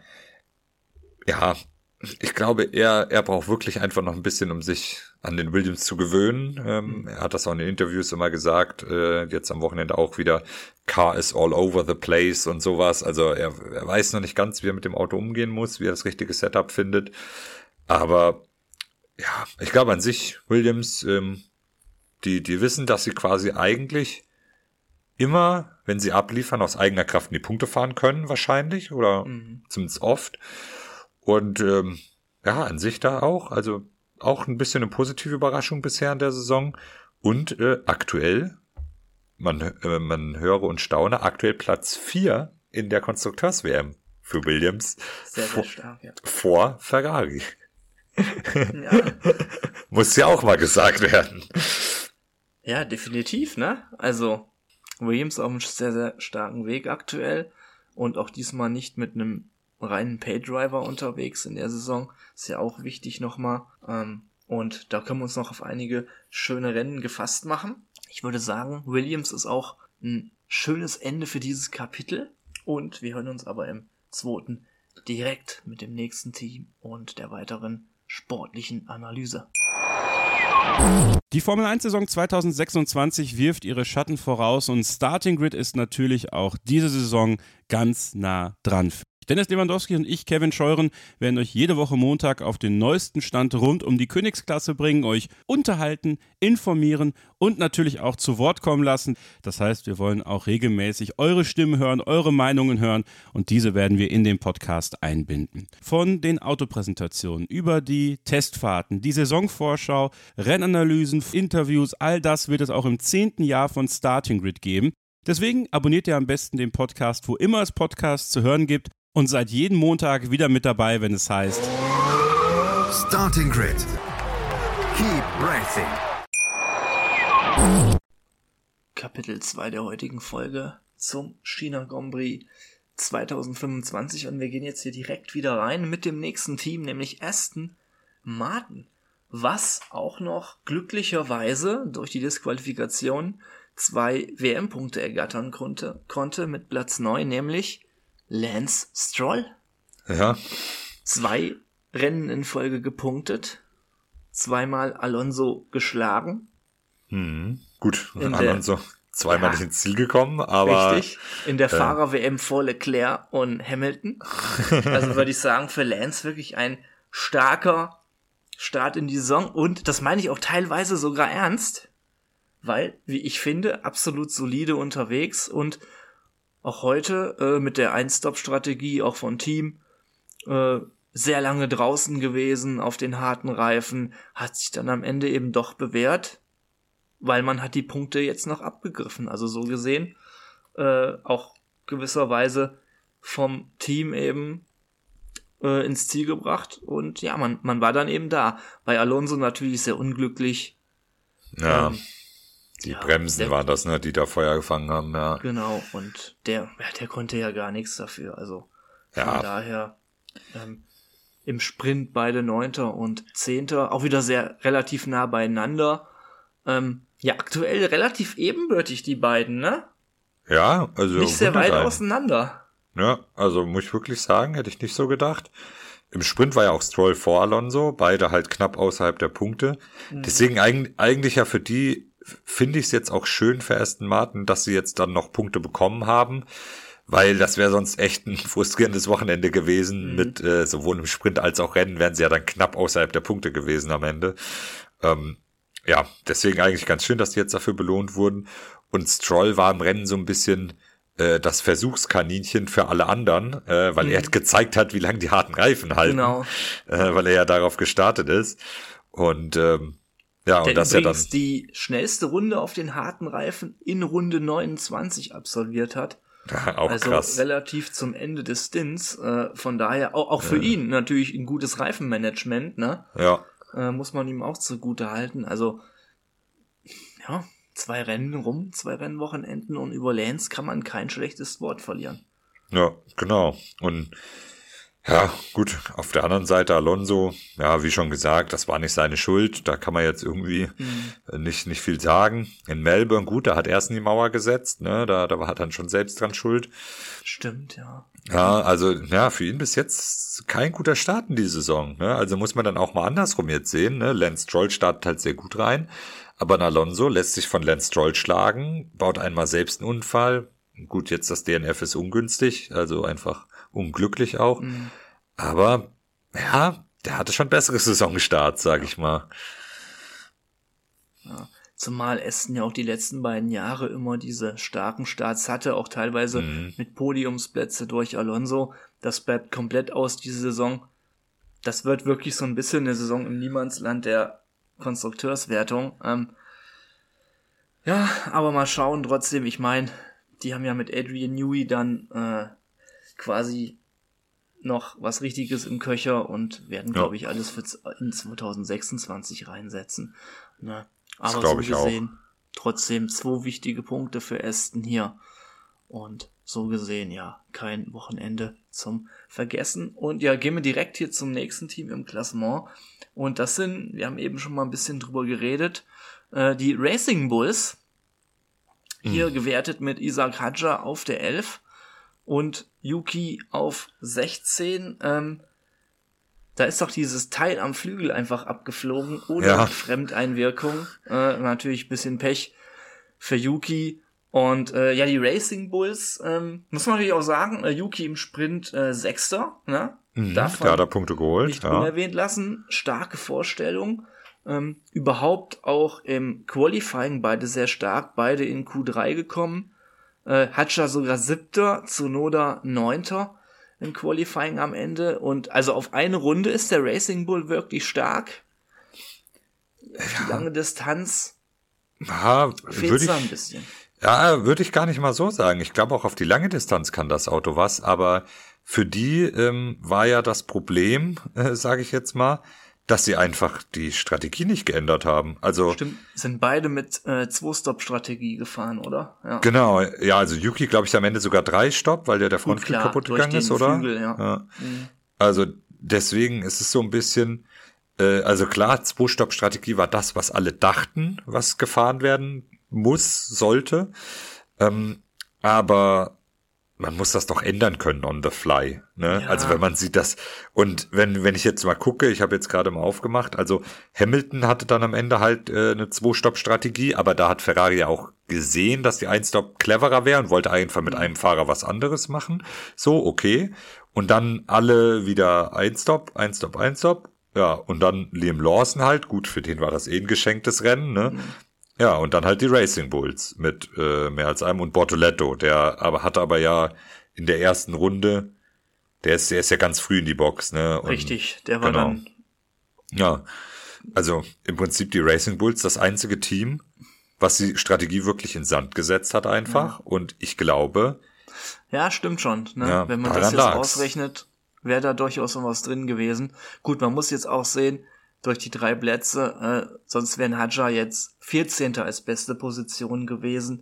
ja, ich glaube, er braucht wirklich einfach noch ein bisschen, um sich an den Williams zu gewöhnen. Er hat das auch in den Interviews immer gesagt, jetzt am Wochenende auch wieder, Car is all over the place und sowas. Also er weiß noch nicht ganz, wie er mit dem Auto umgehen muss, wie er das richtige Setup findet. Aber ja, ich glaube an sich, Williams, die wissen, dass sie quasi eigentlich immer, wenn sie abliefern, aus eigener Kraft in die Punkte fahren können, wahrscheinlich, oder zumindest oft. Und ja, an sich da auch, also auch ein bisschen eine positive Überraschung bisher in der Saison. Und aktuell, man höre und staune, aktuell Platz 4 in der Konstrukteurs-WM für Williams. Sehr, sehr stark, ja. Vor Ferrari. Ja. Muss ja auch mal gesagt werden. Ja, definitiv, ne? Also Williams auf einem sehr, sehr starken Weg aktuell und auch diesmal nicht mit einem reinen Paydriver unterwegs in der Saison. Ist ja auch wichtig nochmal. Und da können wir uns noch auf einige schöne Rennen gefasst machen. Ich würde sagen, Williams ist auch ein schönes Ende für dieses Kapitel. Und wir hören uns aber im zweiten direkt mit dem nächsten Team und der weiteren sportlichen Analyse. Die Formel-1-Saison 2026 wirft ihre Schatten voraus und Starting Grid ist natürlich auch diese Saison ganz nah dran. Dennis Lewandowski und ich, Kevin Scheuren, werden euch jede Woche Montag auf den neuesten Stand rund um die Königsklasse bringen, euch unterhalten, informieren und natürlich auch zu Wort kommen lassen. Das heißt, wir wollen auch regelmäßig eure Stimmen hören, eure Meinungen hören und diese werden wir in den Podcast einbinden. Von den Autopräsentationen über die Testfahrten, die Saisonvorschau, Rennanalysen, Interviews, all das wird es auch im 10. Jahr von Starting Grid geben. Deswegen abonniert ihr am besten den Podcast, wo immer es Podcasts zu hören gibt. Und seid jeden Montag wieder mit dabei, wenn es heißt Starting Grid. Keep racing. Kapitel 2 der heutigen Folge zum China Grand Prix 2025 und wir gehen jetzt hier direkt wieder rein mit dem nächsten Team, nämlich Aston Martin, was auch noch glücklicherweise durch die Disqualifikation 2 WM-Punkte ergattern konnte mit Platz 9, nämlich Lance Stroll. Ja. 2 Rennen in Folge gepunktet. 2-mal Alonso geschlagen. Gut, Alonso zweimal nicht ins Ziel gekommen, aber... Richtig. In der Fahrer-WM vor Leclerc und Hamilton. Also würde ich sagen, für Lance wirklich ein starker Start in die Saison. Und das meine ich auch teilweise sogar ernst. Weil, wie ich finde, absolut solide unterwegs und auch heute mit der Ein-Stop-Strategie auch von Team sehr lange draußen gewesen auf den harten Reifen, hat sich dann am Ende eben doch bewährt, weil man hat die Punkte jetzt noch abgegriffen. Also so gesehen auch gewisserweise vom Team eben ins Ziel gebracht und ja, man war dann eben da. Bei Alonso natürlich sehr unglücklich. Ja. Die Bremsen waren das, ne, die da Feuer gefangen haben, ja. Genau, und der konnte ja gar nichts dafür, also von daher im Sprint beide 9. und 10. auch wieder sehr relativ nah beieinander. Ja, aktuell relativ ebenbürtig die beiden, ne? Ja, also nicht sehr weit auseinander. Ja, also muss ich wirklich sagen, hätte ich nicht so gedacht. Im Sprint war ja auch Stroll vor Alonso, beide halt knapp außerhalb der Punkte. Deswegen eigentlich ja für die finde ich es jetzt auch schön für Aston Martin, dass sie jetzt dann noch Punkte bekommen haben, weil das wäre sonst echt ein frustrierendes Wochenende gewesen mit sowohl im Sprint als auch Rennen wären sie ja dann knapp außerhalb der Punkte gewesen am Ende. Ja, deswegen eigentlich ganz schön, dass die jetzt dafür belohnt wurden und Stroll war im Rennen so ein bisschen das Versuchskaninchen für alle anderen, weil er gezeigt hat, wie lange die harten Reifen halten, genau. Weil er ja darauf gestartet ist und ja, der und das ja dann die schnellste Runde auf den harten Reifen in Runde 29 absolviert hat. auch also krass. Relativ zum Ende des Stints. Von daher auch für ihn natürlich ein gutes Reifenmanagement, ne? Ja. muss man ihm auch zugute halten. Also, ja, 2 Rennwochenenden und über Lance kann man kein schlechtes Wort verlieren. Ja, genau. Und ja, gut, auf der anderen Seite Alonso, ja, wie schon gesagt, das war nicht seine Schuld, da kann man jetzt irgendwie nicht viel sagen. In Melbourne, gut, da hat er es in die Mauer gesetzt, ne, da war er dann schon selbst dran schuld. Stimmt, ja. Ja, also, ja, für ihn bis jetzt kein guter Start in die Saison, ne, also muss man dann auch mal andersrum jetzt sehen, ne, Lance Stroll startet halt sehr gut rein, aber ein Alonso lässt sich von Lance Stroll schlagen, baut einmal selbst einen Unfall, gut, jetzt das DNF ist ungünstig, also einfach unglücklich auch. Aber, ja, der hatte schon bessere Saisonstarts, sag ich mal. Ja, zumal Aston ja auch die letzten beiden Jahre immer diese starken Starts hatte, auch teilweise mit Podiumsplätze durch Alonso. Das bleibt komplett aus, diese Saison. Das wird wirklich so ein bisschen eine Saison im Niemandsland der Konstrukteurswertung. Ja, aber mal schauen trotzdem, ich meine, die haben ja mit Adrian Newey dann quasi noch was Richtiges im Köcher und werden, glaube ich, alles in 2026 reinsetzen. Ne? Aber so gesehen, trotzdem 2 wichtige Punkte für Aston hier. Und so gesehen, ja, kein Wochenende zum Vergessen. Und ja, gehen wir direkt hier zum nächsten Team im Klassement. Und das sind, wir haben eben schon mal ein bisschen drüber geredet, die Racing Bulls. Hier gewertet mit Isaac Hadjar auf der 11 und Yuki auf 16. Da ist doch dieses Teil am Flügel einfach abgeflogen, ohne Fremdeinwirkung. Natürlich ein bisschen Pech für Yuki. Und ja, die Racing Bulls, muss man natürlich auch sagen, Yuki im Sprint 6. Ne? Davon da hat er Punkte geholt. Nicht unerwähnt lassen. Starke Vorstellung. Überhaupt auch im Qualifying beide sehr stark, beide in Q3 gekommen. Hadjar sogar 7., Tsunoda 9. im Qualifying am Ende. Und also auf eine Runde ist der Racing Bull wirklich stark. Die lange Distanz fehlt ein bisschen. Ja, würde ich gar nicht mal so sagen. Ich glaube, auch auf die lange Distanz kann das Auto was. Aber für die war ja das Problem, sage ich jetzt mal, dass sie einfach die Strategie nicht geändert haben. Also stimmt, sind beide mit 2-Stop-Strategie gefahren, oder? Ja. Genau, ja, also Yuki, glaube ich, am Ende sogar 3 Stopp, weil der Frontflügel kaputt gegangen ist, oder? Flügel, ja. Also deswegen ist es so ein bisschen, also klar, 2-Stopp-Strategie war das, was alle dachten, was gefahren werden sollte. Aber man muss das doch ändern können on the fly, ne? Ja. Also wenn man sieht das, und wenn ich jetzt mal gucke, ich habe jetzt gerade mal aufgemacht, also Hamilton hatte dann am Ende halt eine 2-Stopp-Strategie, aber da hat Ferrari ja auch gesehen, dass die 1-Stop cleverer wäre und wollte einfach mit einem Fahrer was anderes machen. So, okay. Und dann alle wieder 1-Stop, 1-Stop, 1-Stop. Ja, und dann Liam Lawson halt, gut, für den war das ein geschenktes Rennen, ne? Ja, und dann halt die Racing Bulls mit mehr als einem und Bortoletto, der hatte aber ja in der ersten Runde, der ist ja ganz früh in die Box, ne? Und richtig, der war dann. Ja, also im Prinzip die Racing Bulls das einzige Team, was die Strategie wirklich in Sand gesetzt hat einfach. Und ich glaube. Ja, stimmt schon, ne? Ja, wenn man das jetzt ausrechnet, wäre da durchaus noch was drin gewesen. Gut, man muss jetzt auch sehen, durch die 3 Plätze, sonst wären Hadjar jetzt 14. als beste Position gewesen.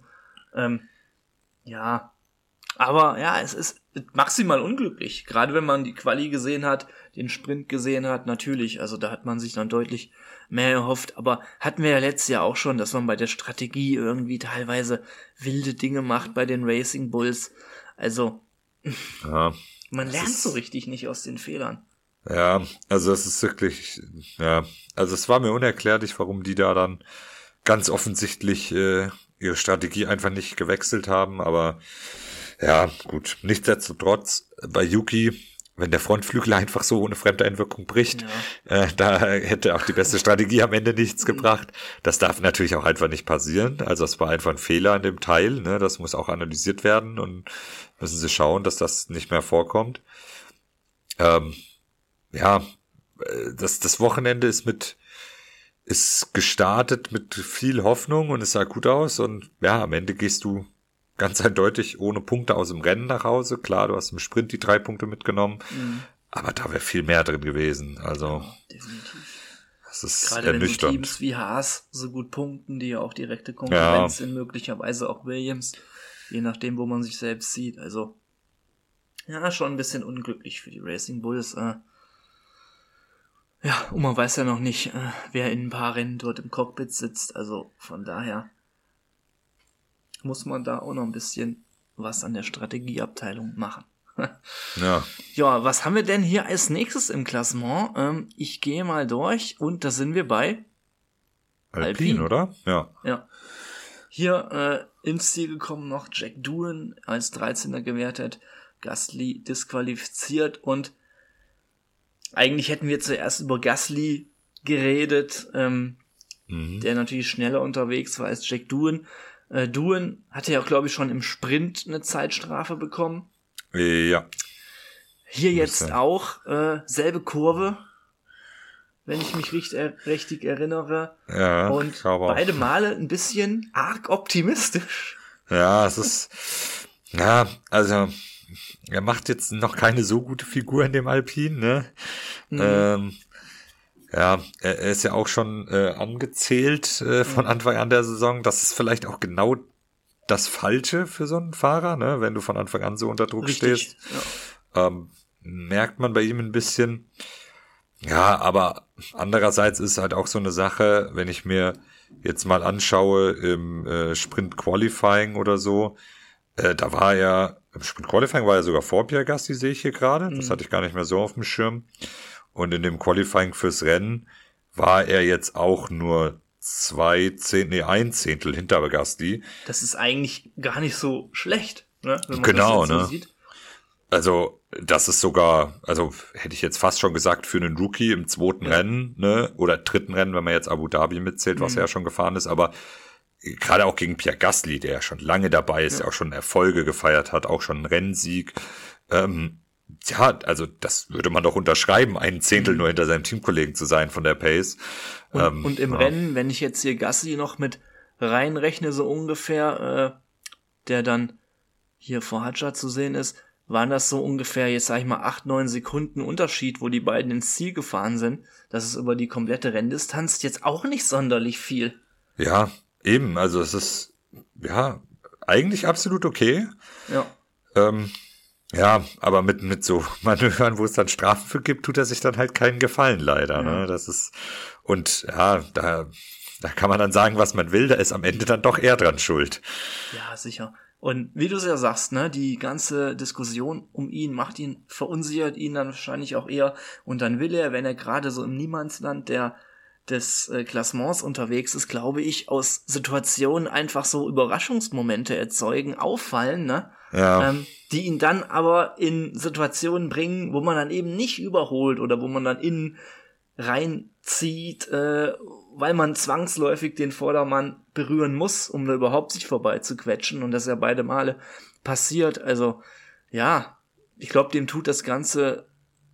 Ja, aber ja, es ist maximal unglücklich. Gerade wenn man die Quali gesehen hat, den Sprint gesehen hat, natürlich, also da hat man sich dann deutlich mehr erhofft. Aber hatten wir ja letztes Jahr auch schon, dass man bei der Strategie irgendwie teilweise wilde Dinge macht bei den Racing Bulls. Also, man lernt so richtig nicht aus den Fehlern. Ja, also es ist wirklich, also es war mir unerklärlich, warum die da dann ganz offensichtlich ihre Strategie einfach nicht gewechselt haben, aber ja, gut, nichtsdestotrotz, bei Yuki, wenn der Frontflügel einfach so ohne Fremdeinwirkung bricht, da hätte auch die beste Strategie am Ende nichts gebracht. Das darf natürlich auch einfach nicht passieren, also es war einfach ein Fehler an dem Teil, ne, das muss auch analysiert werden und müssen sie schauen, dass das nicht mehr vorkommt. Ja, das Wochenende ist gestartet mit viel Hoffnung und es sah gut aus und ja, am Ende gehst du ganz eindeutig ohne Punkte aus dem Rennen nach Hause. Klar, du hast im Sprint die 3 Punkte mitgenommen, aber da wäre viel mehr drin gewesen. Also, definitiv. Das ist gerade wenn so ernüchternd. Teams wie Haas so gut punkten, die ja auch direkte Konkurrenz sind, möglicherweise auch Williams, je nachdem, wo man sich selbst sieht. Also, ja, schon ein bisschen unglücklich für die Racing Bulls. Ja, und man weiß ja noch nicht, wer in ein paar Rennen dort im Cockpit sitzt. Also von daher muss man da auch noch ein bisschen was an der Strategieabteilung machen. Ja. Ja, was haben wir denn hier als nächstes im Klassement? Ich gehe mal durch und da sind wir bei Alpine, oder? Ja. Ja. Hier ins Ziel gekommen noch Jack Doohan als 13. gewertet, Gasly disqualifiziert und eigentlich hätten wir zuerst über Gasly geredet, der natürlich schneller unterwegs war als Jack Doohan. Doohan hatte ja, glaube ich, schon im Sprint eine Zeitstrafe bekommen. Ja. Hier jetzt auch selbe Kurve, wenn ich mich richtig erinnere. Ja, und beide Male ein bisschen arg optimistisch. Ja, es ist, ja, also er macht jetzt noch keine so gute Figur in dem Alpine, ne? Ja, er ist ja auch schon angezählt von Anfang an der Saison. Das ist vielleicht auch genau das Falsche für so einen Fahrer, ne? Wenn du von Anfang an so unter Druck stehst. Ja. Merkt man bei ihm ein bisschen. Ja, aber andererseits ist halt auch so eine Sache, wenn ich mir jetzt mal anschaue im Sprint Qualifying oder so, da war er, im Sprint Qualifying war er sogar vor Pierre Gasly, sehe ich hier gerade. Das hatte ich gar nicht mehr so auf dem Schirm. Und in dem Qualifying fürs Rennen war er jetzt auch nur ein Zehntel hinter Gasly. Das ist eigentlich gar nicht so schlecht, ne? Wenn man genau, das jetzt so sieht. Also, das ist sogar, also hätte ich jetzt fast schon gesagt, für einen Rookie im zweiten Rennen, ne, oder dritten Rennen, wenn man jetzt Abu Dhabi mitzählt, was er ja schon gefahren ist, aber gerade auch gegen Pierre Gasly, der ja schon lange dabei ist, der auch schon Erfolge gefeiert hat, auch schon einen Rennsieg, ja, also das würde man doch unterschreiben, ein Zehntel nur hinter seinem Teamkollegen zu sein von der Pace. Und im Rennen, wenn ich jetzt hier Gasly noch mit reinrechne, so ungefähr, der dann hier vor Hadjar zu sehen ist, waren das so ungefähr, jetzt sag ich mal, 8-9 Sekunden Unterschied, wo die beiden ins Ziel gefahren sind. Das ist über die komplette Renndistanz jetzt auch nicht sonderlich viel. Ja, eben, also es ist, ja, eigentlich absolut okay. Ja. Ja, aber mit so Manövern, wo es dann Strafen für gibt, tut er sich dann halt keinen Gefallen leider, ne? Das ist, und ja, da kann man dann sagen, was man will, da ist am Ende dann doch er dran schuld. Ja, sicher. Und wie du es ja sagst, ne, die ganze Diskussion um ihn verunsichert ihn dann wahrscheinlich auch eher. Und dann will er, wenn er gerade so im Niemandsland des Klassements unterwegs ist, glaube ich, aus Situationen einfach so Überraschungsmomente erzeugen, auffallen, ne? Ja. Die ihn dann aber in Situationen bringen, wo man dann eben nicht überholt oder wo man dann innen reinzieht, weil man zwangsläufig den Vordermann berühren muss, um da überhaupt sich vorbei zu quetschen. Und das ist ja beide Male passiert. Also, ja, ich glaube, dem tut das ganze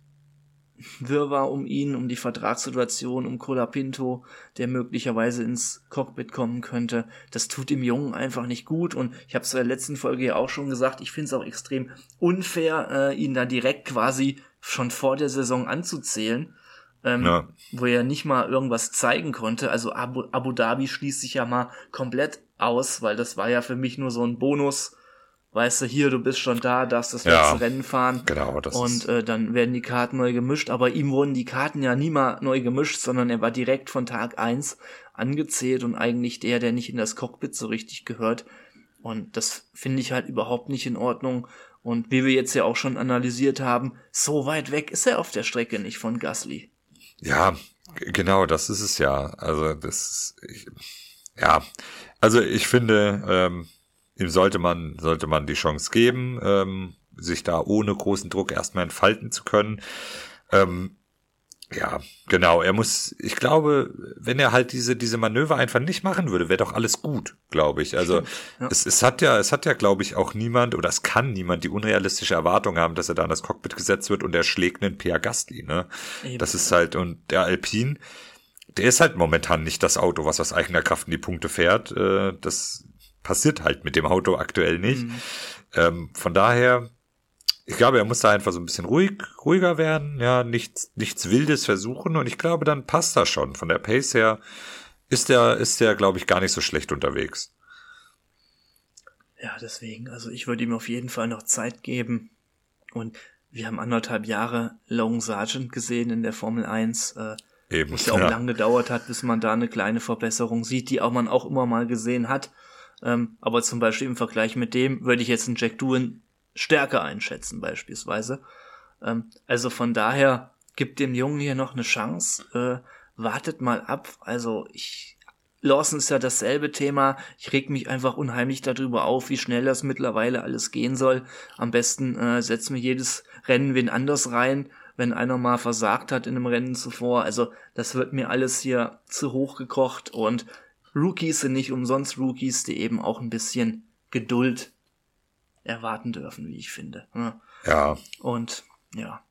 Wirrwarr um ihn, um die Vertragssituation, um Colapinto, der möglicherweise ins Cockpit kommen könnte. Das tut dem Jungen einfach nicht gut. Und ich habe es in der letzten Folge ja auch schon gesagt, ich finde es auch extrem unfair, ihn da direkt quasi schon vor der Saison anzuzählen. Wo er nicht mal irgendwas zeigen konnte. Also Abu Dhabi schließt sich ja mal komplett aus, weil das war ja für mich nur so ein Bonus. Weißt du, hier, du bist schon da, darfst das letzte Rennen fahren. Genau, das und dann werden die Karten neu gemischt. Aber ihm wurden die Karten ja nie mal neu gemischt, sondern er war direkt von Tag 1 angezählt und eigentlich der nicht in das Cockpit so richtig gehört. Und das finde ich halt überhaupt nicht in Ordnung. Und wie wir jetzt ja auch schon analysiert haben, so weit weg ist er auf der Strecke nicht von Gasly. Ja, genau, das ist es ja. Also also ich finde, ihm sollte man die Chance geben, sich da ohne großen Druck erstmal entfalten zu können. Ja, genau, ich glaube, wenn er halt diese Manöver einfach nicht machen würde, wäre doch alles gut, glaube ich. Also ja. Es hat ja, glaube ich, auch niemand, oder es kann niemand die unrealistische Erwartung haben, dass er da in das Cockpit gesetzt wird und er schlägt einen Pierre Gasly, ne? Eben. Das ist halt, und der Alpine, der ist halt momentan nicht das Auto, was aus eigener Kraft in die Punkte fährt. Das passiert halt mit dem Auto aktuell nicht. Von daher, Ich glaube, er muss da einfach so ein bisschen ruhiger werden, ja, nichts Wildes versuchen und ich glaube, dann passt das schon. Von der Pace her ist der, glaube ich, gar nicht so schlecht unterwegs. Ja, deswegen, also ich würde ihm auf jeden Fall noch Zeit geben und wir haben 1,5 Jahre Logan Sargent gesehen in der Formel 1, Eben, was ja auch lang gedauert hat, bis man da eine kleine Verbesserung sieht, die man auch immer mal gesehen hat. Aber zum Beispiel im Vergleich mit dem würde ich jetzt einen Jack Doohan stärker einschätzen beispielsweise. Also von daher gibt dem Jungen hier noch eine Chance. Wartet mal ab. Also Lawson ist ja dasselbe Thema. Ich reg mich einfach unheimlich darüber auf, wie schnell das mittlerweile alles gehen soll. Am besten setzen wir jedes Rennen wen anders rein, wenn einer mal versagt hat in einem Rennen zuvor. Also das wird mir alles hier zu hoch gekocht und Rookies sind nicht umsonst Rookies, die eben auch ein bisschen Geduld erwarten dürfen, wie ich finde. Ja. Und ja.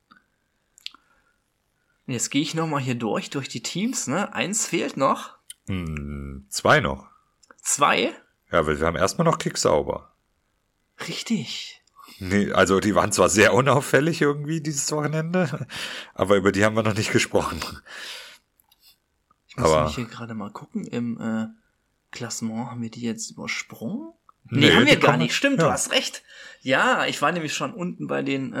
Jetzt gehe ich nochmal hier durch die Teams, ne? 1 fehlt noch. 2 noch. 2? Ja, weil wir haben erstmal noch Kicksauber. Richtig. Nee, also die waren zwar sehr unauffällig irgendwie dieses Wochenende, aber über die haben wir noch nicht gesprochen. Ich muss nämlich hier gerade mal gucken, im Klassement haben wir die jetzt übersprungen? Nee, haben wir gar nicht, stimmt, ja. Du hast recht. Ja, ich war nämlich schon unten bei den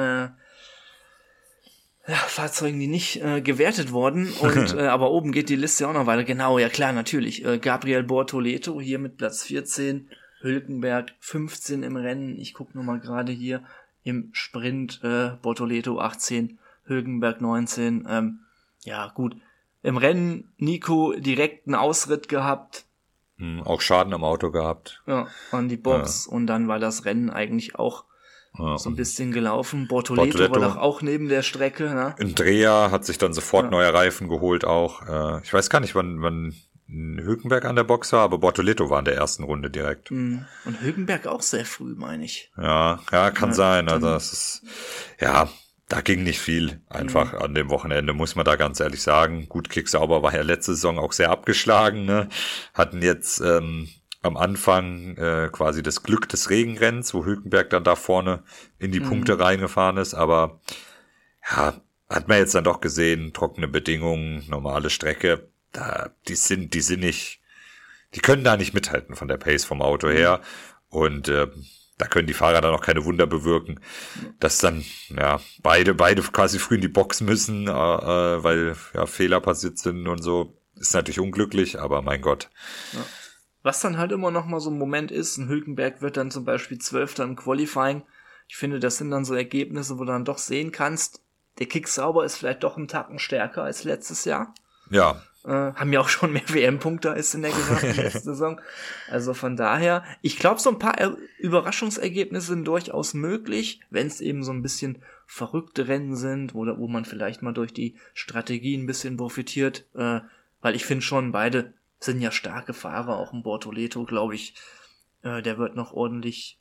Fahrzeugen, die nicht gewertet wurden, und aber oben geht die Liste auch noch weiter. Genau, ja klar, natürlich. Gabriel Bortoleto hier mit Platz 14, Hülkenberg 15 im Rennen. Ich gucke nur mal gerade hier im Sprint, Bortoleto 18, Hülkenberg 19. Ja, gut. Im Rennen Nico direkt einen Ausritt gehabt. Auch Schaden am Auto gehabt. Ja, an die Box. Ja. Und dann war das Rennen eigentlich auch so ein bisschen gelaufen. Bortoleto war doch auch neben der Strecke. Ne? Dreher hat sich dann sofort neue Reifen geholt auch. Ich weiß gar nicht, wann Hülkenberg an der Box war, aber Bortoleto war in der ersten Runde direkt. Und Hülkenberg auch sehr früh, meine ich. Ja, kann sein. Also das ist, da ging nicht viel einfach an dem Wochenende, muss man da ganz ehrlich sagen. Gut, Kicksauber war ja letzte Saison auch sehr abgeschlagen, ne? Hatten jetzt am Anfang quasi das Glück des Regenrennens, wo Hülkenberg dann da vorne in die Punkte reingefahren ist, aber ja, hat man jetzt dann doch gesehen, trockene Bedingungen, normale Strecke, die sind nicht, die können da nicht mithalten von der Pace vom Auto her und da können die Fahrer dann auch keine Wunder bewirken, dass dann beide quasi früh in die Box müssen, weil Fehler passiert sind und so. Ist natürlich unglücklich, aber mein Gott. Ja. Was dann halt immer noch mal so ein Moment ist, ein Hülkenberg wird dann zum Beispiel 12. im Qualifying. Ich finde, das sind dann so Ergebnisse, wo du dann doch sehen kannst, der Kicksauber ist vielleicht doch einen Tacken stärker als letztes Jahr. Ja. Haben ja auch schon mehr WM-Punkte als in der gesamten letzten Saison. Also von daher, ich glaube, so ein paar Überraschungsergebnisse sind durchaus möglich, wenn es eben so ein bisschen verrückte Rennen sind, wo man vielleicht mal durch die Strategie ein bisschen profitiert, weil ich finde schon, beide sind ja starke Fahrer, auch ein Bortoleto, glaube ich, der wird noch ordentlich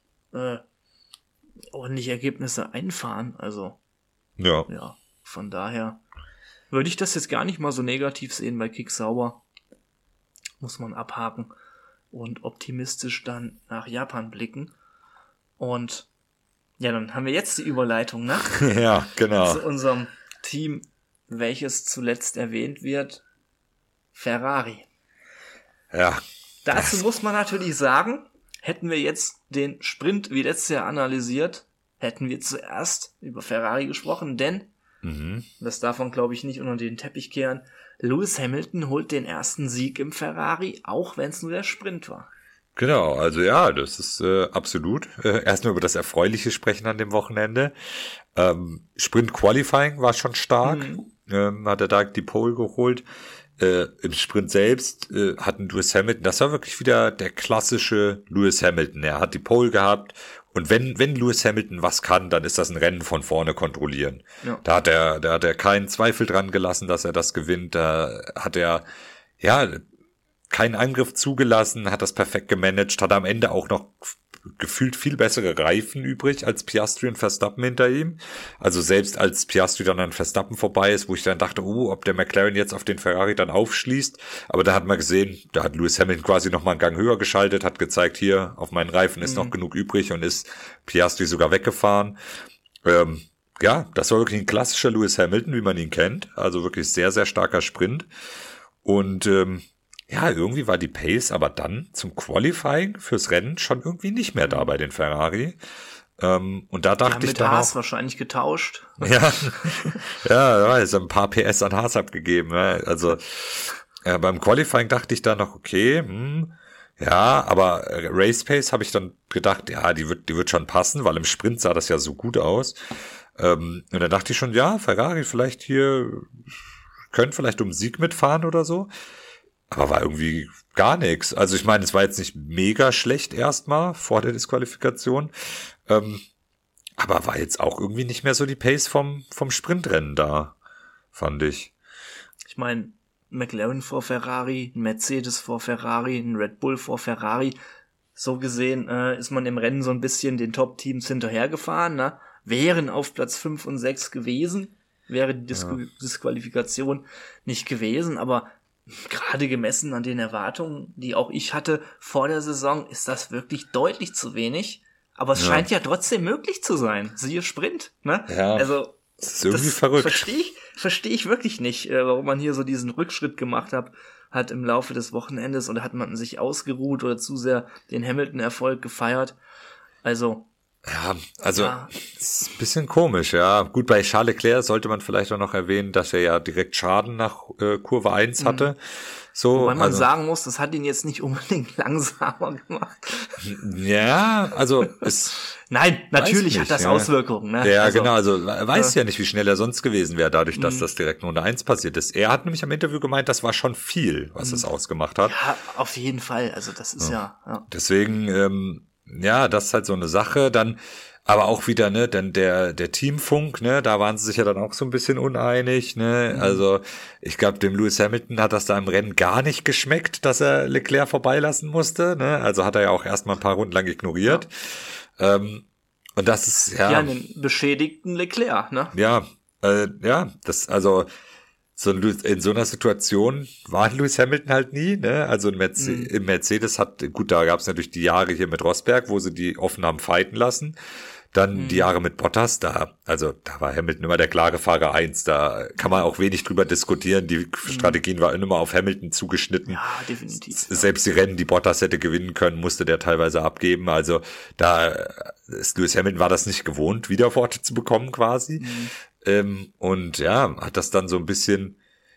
Ergebnisse einfahren, also ja, von daher würde ich das jetzt gar nicht mal so negativ sehen bei Kicksauber. Muss man abhaken und optimistisch dann nach Japan blicken. Und ja, dann haben wir jetzt die Überleitung, ne? Ja, genau. Zu unserem Team, welches zuletzt erwähnt wird, Ferrari. Ja. Dazu muss man natürlich sagen, hätten wir jetzt den Sprint wie letztes Jahr analysiert, hätten wir zuerst über Ferrari gesprochen, denn das darf man, glaube ich, nicht unter den Teppich kehren. Lewis Hamilton holt den ersten Sieg im Ferrari, auch wenn es nur der Sprint war. Genau, also ja, das ist absolut. Erstmal über das Erfreuliche sprechen an dem Wochenende. Sprint Qualifying war schon stark. Hat er da die Pole geholt. Im Sprint selbst hatten Lewis Hamilton, das war wirklich wieder der klassische Lewis Hamilton. Er hat die Pole gehabt. Und wenn Lewis Hamilton was kann, dann ist das ein Rennen von vorne kontrollieren. Ja. Da hat er keinen Zweifel dran gelassen, dass er das gewinnt. Da hat er, keinen Angriff zugelassen, hat das perfekt gemanagt, hat am Ende auch noch gefühlt viel bessere Reifen übrig als Piastri und Verstappen hinter ihm. Also selbst als Piastri dann an Verstappen vorbei ist, wo ich dann dachte, ob der McLaren jetzt auf den Ferrari dann aufschließt. Aber da hat man gesehen, da hat Lewis Hamilton quasi nochmal einen Gang höher geschaltet, hat gezeigt, hier auf meinen Reifen ist noch genug übrig und ist Piastri sogar weggefahren. Ja, das war wirklich ein klassischer Lewis Hamilton, wie man ihn kennt. Also wirklich sehr, sehr starker Sprint. Und ja, irgendwie war die Pace aber dann zum Qualifying fürs Rennen schon irgendwie nicht mehr da bei den Ferrari. Und da dachte ich dann mit Haas wahrscheinlich getauscht. Ja, ja, ist ein paar PS an Haas abgegeben. Ne? Also beim Qualifying dachte ich dann noch, okay, ja, aber Race Pace habe ich dann gedacht, ja, die wird schon passen, weil im Sprint sah das ja so gut aus. Und dann dachte ich schon, ja, Ferrari vielleicht hier können vielleicht um Sieg mitfahren oder so. Aber war irgendwie gar nichts. Also ich meine, es war jetzt nicht mega schlecht erstmal vor der Disqualifikation. Aber war jetzt auch irgendwie nicht mehr so die Pace vom Sprintrennen da, fand ich. Ich meine, McLaren vor Ferrari, ein Mercedes vor Ferrari, ein Red Bull vor Ferrari. So gesehen ist man im Rennen so ein bisschen den Top-Teams hinterhergefahren, ne? Wären auf Platz 5 und 6 gewesen, wäre die Disqualifikation nicht gewesen, aber gerade gemessen an den Erwartungen, die auch ich hatte vor der Saison, ist das wirklich deutlich zu wenig. Aber es scheint ja trotzdem möglich zu sein. Siehe Sprint, ne? Ja, also das ist irgendwie verrückt. Verstehe ich wirklich nicht, warum man hier so diesen Rückschritt gemacht hat im Laufe des Wochenendes, oder hat man sich ausgeruht oder zu sehr den Hamilton-Erfolg gefeiert. Also ja, also ist ein bisschen komisch, ja. Gut, bei Charles Leclerc sollte man vielleicht auch noch erwähnen, dass er ja direkt Schaden nach Kurve 1 hatte. So, wobei man sagen muss, das hat ihn jetzt nicht unbedingt langsamer gemacht. Ja, also nein, natürlich hat das Auswirkungen. Ne? Ja, also, genau, also weiß ja nicht, wie schnell er sonst gewesen wäre, dadurch, dass das direkt nur eine 1 passiert ist. Er hat nämlich am Interview gemeint, das war schon viel, was es ausgemacht hat. Ja, auf jeden Fall, also das ist ja. Deswegen, ja, das ist halt so eine Sache, dann aber auch wieder, ne, dann der Teamfunk, ne, da waren sie sich ja dann auch so ein bisschen uneinig, ne, also ich glaube, dem Lewis Hamilton hat das da im Rennen gar nicht geschmeckt, dass er Leclerc vorbeilassen musste, ne, also hat er ja auch erstmal ein paar Runden lang ignoriert, und das ist, ja. Ja, einen beschädigten Leclerc, ne. Ja, das, also, in so einer Situation war Lewis Hamilton halt nie, ne? Also im Mercedes gut, da gab es natürlich die Jahre hier mit Rosberg, wo sie die offen haben fighten lassen. Dann die Jahre mit Bottas, da war Hamilton immer der klare Fahrer 1, da kann man auch wenig drüber diskutieren. Die Strategien waren immer auf Hamilton zugeschnitten. Ja, definitiv. Selbst die Rennen, die Bottas hätte gewinnen können, musste der teilweise abgeben. Also Lewis Hamilton war das nicht gewohnt, Widerworte zu bekommen quasi. Und ja, hat das dann so ein bisschen,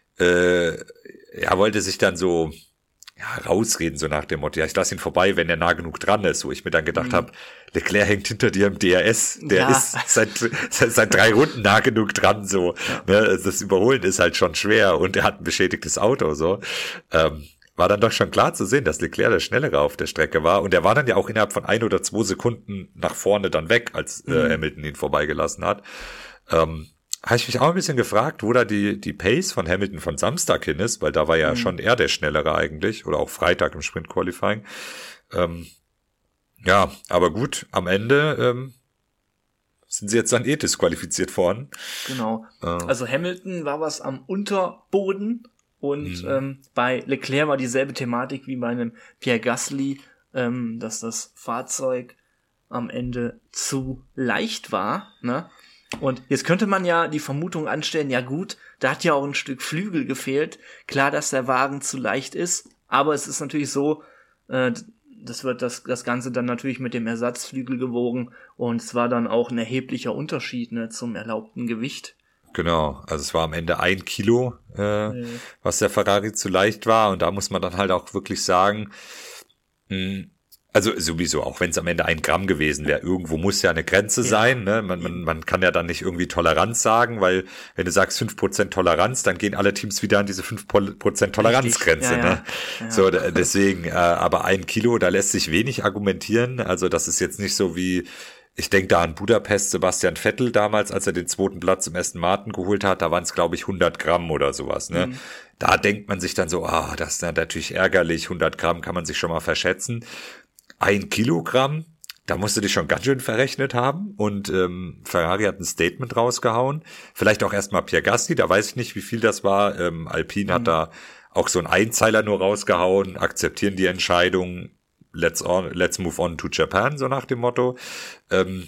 wollte sich dann so rausreden, so nach dem Motto, ja, ich lasse ihn vorbei, wenn er nah genug dran ist, wo ich mir dann gedacht habe, Leclerc hängt hinter dir im DRS, der ist seit 3 Runden nah genug dran, so, ne, das Überholen ist halt schon schwer und er hat ein beschädigtes Auto, so, war dann doch schon klar zu sehen, dass Leclerc der Schnellere auf der Strecke war, und er war dann ja auch innerhalb von 1 oder 2 Sekunden nach vorne dann weg, als Hamilton ihn vorbeigelassen hat. Habe ich mich auch ein bisschen gefragt, wo da die Pace von Hamilton von Samstag hin ist, weil da war ja schon er der Schnellere eigentlich, oder auch Freitag im Sprint-Qualifying. Ja, aber gut, am Ende sind sie jetzt dann disqualifiziert worden. Genau, also Hamilton war was am Unterboden, und bei Leclerc war dieselbe Thematik wie bei einem Pierre Gasly, dass das Fahrzeug am Ende zu leicht war, ne? Und jetzt könnte man ja die Vermutung anstellen, ja gut, da hat ja auch ein Stück Flügel gefehlt. Klar, dass der Wagen zu leicht ist, aber es ist natürlich so, das wird das Ganze dann natürlich mit dem Ersatzflügel gewogen, und es war dann auch ein erheblicher Unterschied, ne, zum erlaubten Gewicht. Genau, also es war am Ende 1 Kilo, was der Ferrari zu leicht war, und da muss man dann halt auch wirklich sagen, also sowieso, auch wenn es am Ende 1 Gramm gewesen wäre, irgendwo muss ja eine Grenze sein, ne? Man kann ja dann nicht irgendwie Toleranz sagen, weil wenn du sagst 5% Toleranz, dann gehen alle Teams wieder an diese 5% Toleranzgrenze, ne? Ja. So, deswegen, aber 1 Kilo, da lässt sich wenig argumentieren, also das ist jetzt nicht so wie, ich denke da an Budapest, Sebastian Vettel damals, als er den 2. Platz im Aston Martin geholt hat, da waren es, glaube ich, 100 Gramm oder sowas, ne? Da denkt man sich dann so, das ist natürlich ärgerlich, 100 Gramm kann man sich schon mal verschätzen. 1 Kilogramm, da musst du dich schon ganz schön verrechnet haben, und Ferrari hat ein Statement rausgehauen, vielleicht auch erstmal Pierre Gasly, da weiß ich nicht, wie viel das war, Alpine hat da auch so einen Einzeiler nur rausgehauen, akzeptieren die Entscheidung, let's move on to Japan, so nach dem Motto,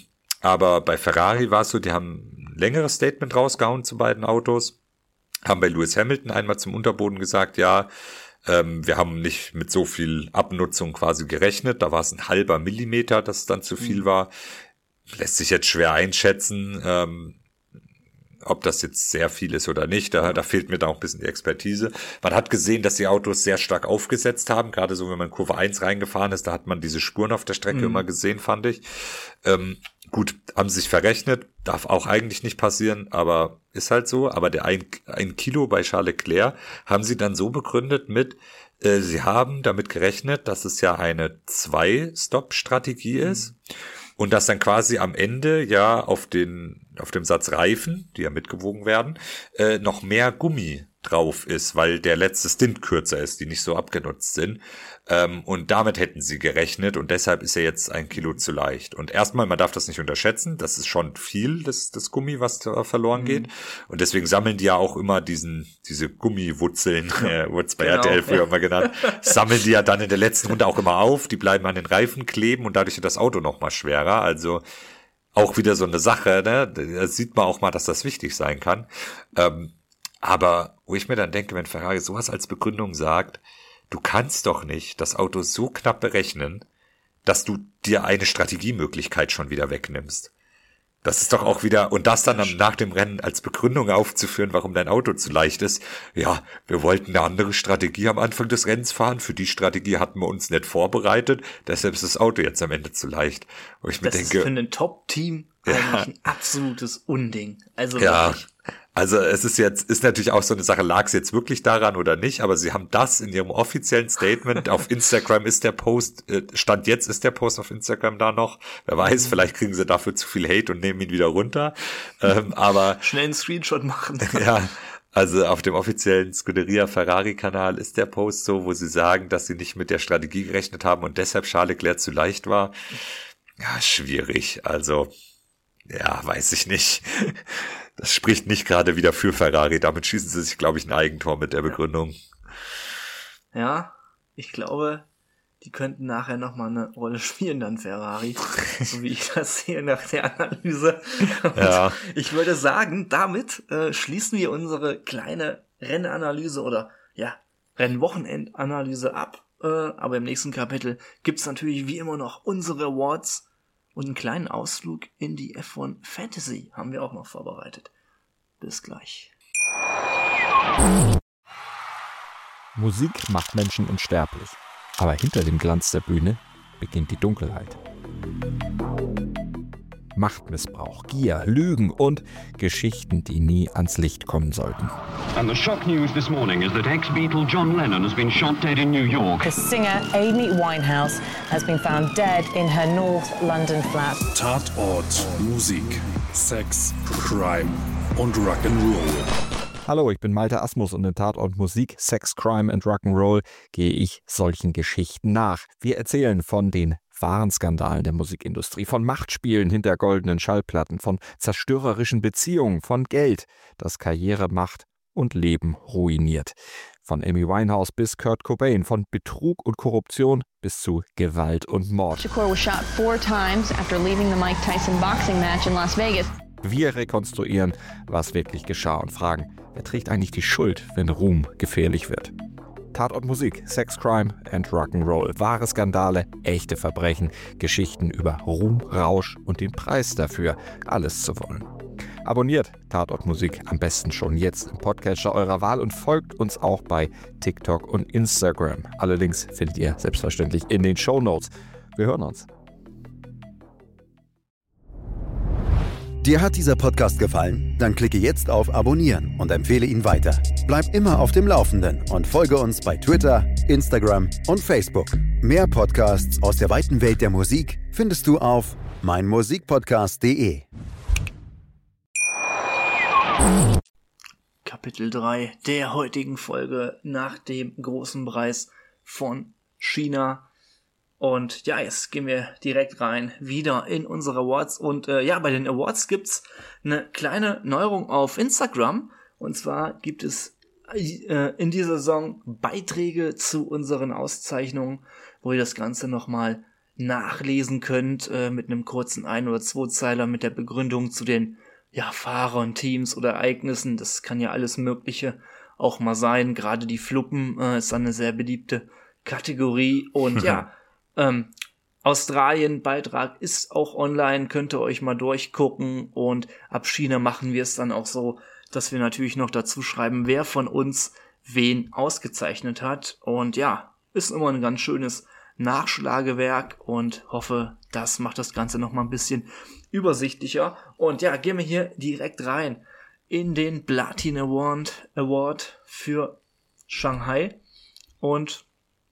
Aber bei Ferrari war es so, die haben ein längeres Statement rausgehauen zu beiden Autos, haben bei Lewis Hamilton einmal zum Unterboden gesagt, ja, wir haben nicht mit so viel Abnutzung quasi gerechnet, da war es ein halber Millimeter, dass es dann zu viel war. Lässt sich jetzt schwer einschätzen, ob das jetzt sehr viel ist oder nicht, da fehlt mir da auch ein bisschen die Expertise. Man hat gesehen, dass die Autos sehr stark aufgesetzt haben, gerade so, wenn man in Kurve 1 reingefahren ist, da hat man diese Spuren auf der Strecke immer gesehen, fand ich. Gut, haben sich verrechnet, darf auch eigentlich nicht passieren, aber ist halt so. Aber der 1 Kilo bei Charles Leclerc haben sie dann so begründet mit, sie haben damit gerechnet, dass es ja eine 2-Stop-Strategie ist. Und dass dann quasi am Ende ja auf dem Satz Reifen, die ja mitgewogen werden, noch mehr Gummi drauf ist, weil der letzte Stint kürzer ist, die nicht so abgenutzt sind. Und damit hätten sie gerechnet und deshalb ist er jetzt 1 Kilo zu leicht. Und erstmal, man darf das nicht unterschätzen, das ist schon viel, das Gummi, was da verloren geht. Und deswegen sammeln die ja auch immer diese Gummiwurzeln, wurde es bei RTL früher mal genannt, sammeln die ja dann in der letzten Runde auch immer auf, die bleiben an den Reifen kleben und dadurch wird das Auto noch mal schwerer. Also auch wieder so eine Sache, ne? Da sieht man auch mal, dass das wichtig sein kann. Aber wo ich mir dann denke, wenn Ferrari sowas als Begründung sagt, du kannst doch nicht das Auto so knapp berechnen, dass du dir eine Strategiemöglichkeit schon wieder wegnimmst. Das ist doch auch wieder, und das dann nach dem Rennen als Begründung aufzuführen, warum dein Auto zu leicht ist. Ja, wir wollten eine andere Strategie am Anfang des Rennens fahren. Für die Strategie hatten wir uns nicht vorbereitet. Deshalb ist das Auto jetzt am Ende zu leicht. Wo ich mir denke, ist für ein Top-Team eigentlich ein absolutes Unding. Also ja. Wirklich. Also es ist natürlich auch so eine Sache, lag es jetzt wirklich daran oder nicht, aber sie haben das in ihrem offiziellen Statement, auf Instagram ist der Post, Stand jetzt ist der Post auf Instagram da noch, wer weiß, vielleicht kriegen sie dafür zu viel Hate und nehmen ihn wieder runter, aber schnell einen Screenshot machen. Ja, also auf dem offiziellen Scuderia Ferrari-Kanal ist der Post so, wo sie sagen, dass sie nicht mit der Strategie gerechnet haben und deshalb Charles Leclerc zu leicht war. Ja, schwierig, also ja, weiß ich nicht. Das spricht nicht gerade wieder für Ferrari. Damit schießen sie sich, glaube ich, ein Eigentor mit der Begründung. Ja, ich glaube, die könnten nachher nochmal eine Rolle spielen, dann Ferrari. So wie ich das sehe nach der Analyse. Und Ja. Ich würde sagen, damit schließen wir unsere kleine Rennanalyse oder ja, Rennwochenendanalyse ab. Aber im nächsten Kapitel gibt's natürlich wie immer noch unsere Awards. Und einen kleinen Ausflug in die F1 Fantasy haben wir auch noch vorbereitet. Bis gleich. Musik macht Menschen unsterblich. Aber hinter dem Glanz der Bühne beginnt die Dunkelheit. Machtmissbrauch, Gier, Lügen und Geschichten, die nie ans Licht kommen sollten. And the shock news this morning is that ex-Beatle John Lennon has been shot dead in New York. The singer Amy Winehouse has been found dead in her North London flat. Tatort, Musik, Sex, Crime und Rock'n'Roll. Hallo, ich bin Malte Asmus und in Tatort Musik, Sex, Crime and Rock'n'Roll gehe ich solchen Geschichten nach. Wir erzählen von den wahren Skandalen der Musikindustrie, von Machtspielen hinter goldenen Schallplatten, von zerstörerischen Beziehungen, von Geld, das Karriere macht und Leben ruiniert. Von Amy Winehouse bis Kurt Cobain, von Betrug und Korruption bis zu Gewalt und Mord. Shakur was shot 4 times after leaving the Mike Tyson boxing match in Las Vegas. Wir rekonstruieren, was wirklich geschah und fragen, wer trägt eigentlich die Schuld, wenn Ruhm gefährlich wird? Tatort Musik, Sex, Crime and Rock'n'Roll. Wahre Skandale, echte Verbrechen, Geschichten über Ruhm, Rausch und den Preis dafür, alles zu wollen. Abonniert Tatort Musik am besten schon jetzt im Podcatcher eurer Wahl und folgt uns auch bei TikTok und Instagram. Alle Links findet ihr selbstverständlich in den Shownotes. Wir hören uns. Dir hat dieser Podcast gefallen? Dann klicke jetzt auf Abonnieren und empfehle ihn weiter. Bleib immer auf dem Laufenden und folge uns bei Twitter, Instagram und Facebook. Mehr Podcasts aus der weiten Welt der Musik findest du auf meinmusikpodcast.de. Kapitel 3 der heutigen Folge nach dem großen Preis von China. Und ja, jetzt gehen wir direkt rein, wieder in unsere Awards. Und ja, bei den Awards gibt's eine kleine Neuerung auf Instagram. Und zwar gibt es in dieser Saison Beiträge zu unseren Auszeichnungen, wo ihr das Ganze nochmal nachlesen könnt mit einem kurzen 1- oder 2-Zeiler mit der Begründung zu den Fahrern, Teams oder Ereignissen. Das kann ja alles Mögliche auch mal sein. Gerade die Fluppen ist eine sehr beliebte Kategorie. Und Australien-Beitrag ist auch online, könnt ihr euch mal durchgucken. Und ab China machen wir es dann auch so, dass wir natürlich noch dazu schreiben, wer von uns wen ausgezeichnet hat. Und ist immer ein ganz schönes Nachschlagewerk und hoffe, das macht das Ganze noch mal ein bisschen übersichtlicher. Und gehen wir hier direkt rein in den Platin Award für Shanghai. Und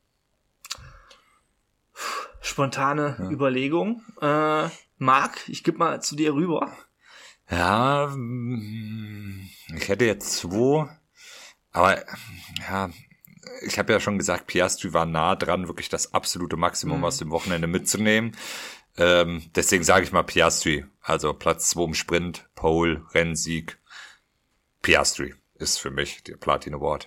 spontane Überlegung. Marc, ich gebe mal zu dir rüber. Ja, ich hätte jetzt 2, aber ich habe ja schon gesagt, Piastri war nah dran, wirklich das absolute Maximum aus dem Wochenende mitzunehmen. Deswegen sage ich mal Piastri. Also Platz 2 im Sprint, Pole, Rennsieg. Piastri ist für mich der Platin Award.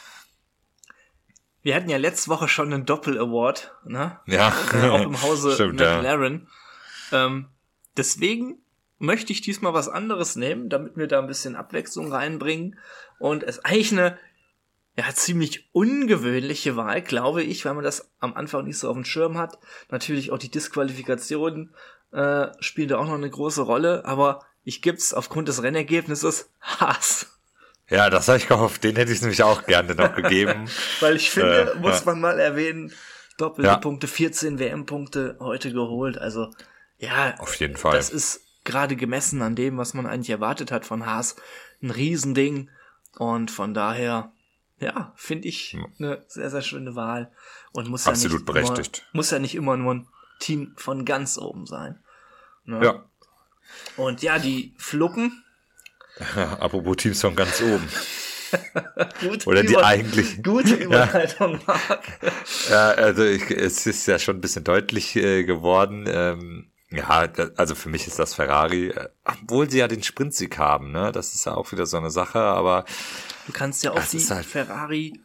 Wir hatten ja letzte Woche schon einen Doppel-Award, ne? Ja. Auch im Hause Stimmt, McLaren. Deswegen möchte ich diesmal was anderes nehmen, damit wir da ein bisschen Abwechslung reinbringen. Und es ist eigentlich eine ziemlich ungewöhnliche Wahl, glaube ich, weil man das am Anfang nicht so auf dem Schirm hat. Natürlich auch die Disqualifikationen spielen da auch noch eine große Rolle, aber ich gebe es aufgrund des Rennergebnisses Haas. Ja, das habe ich gehofft. Den hätte ich nämlich auch gerne noch gegeben. Weil ich finde, muss man mal erwähnen, doppelte Punkte, 14 WM-Punkte heute geholt. Also auf jeden Fall. Das ist gerade gemessen an dem, was man eigentlich erwartet hat von Haas, ein Riesending. Und von daher, finde ich eine sehr, sehr schöne Wahl. Und muss absolut berechtigt. Muss ja nicht immer nur ein Team von ganz oben sein. Ne? Ja. Und die Fluppen. Apropos Teams von ganz oben. Gute Überleitung, Marc. Ja, also es ist ja schon ein bisschen deutlich geworden. Also für mich ist das Ferrari, obwohl sie ja den Sprintsieg haben, ne? Das ist ja auch wieder so eine Sache, aber du kannst ja auch die Ferrari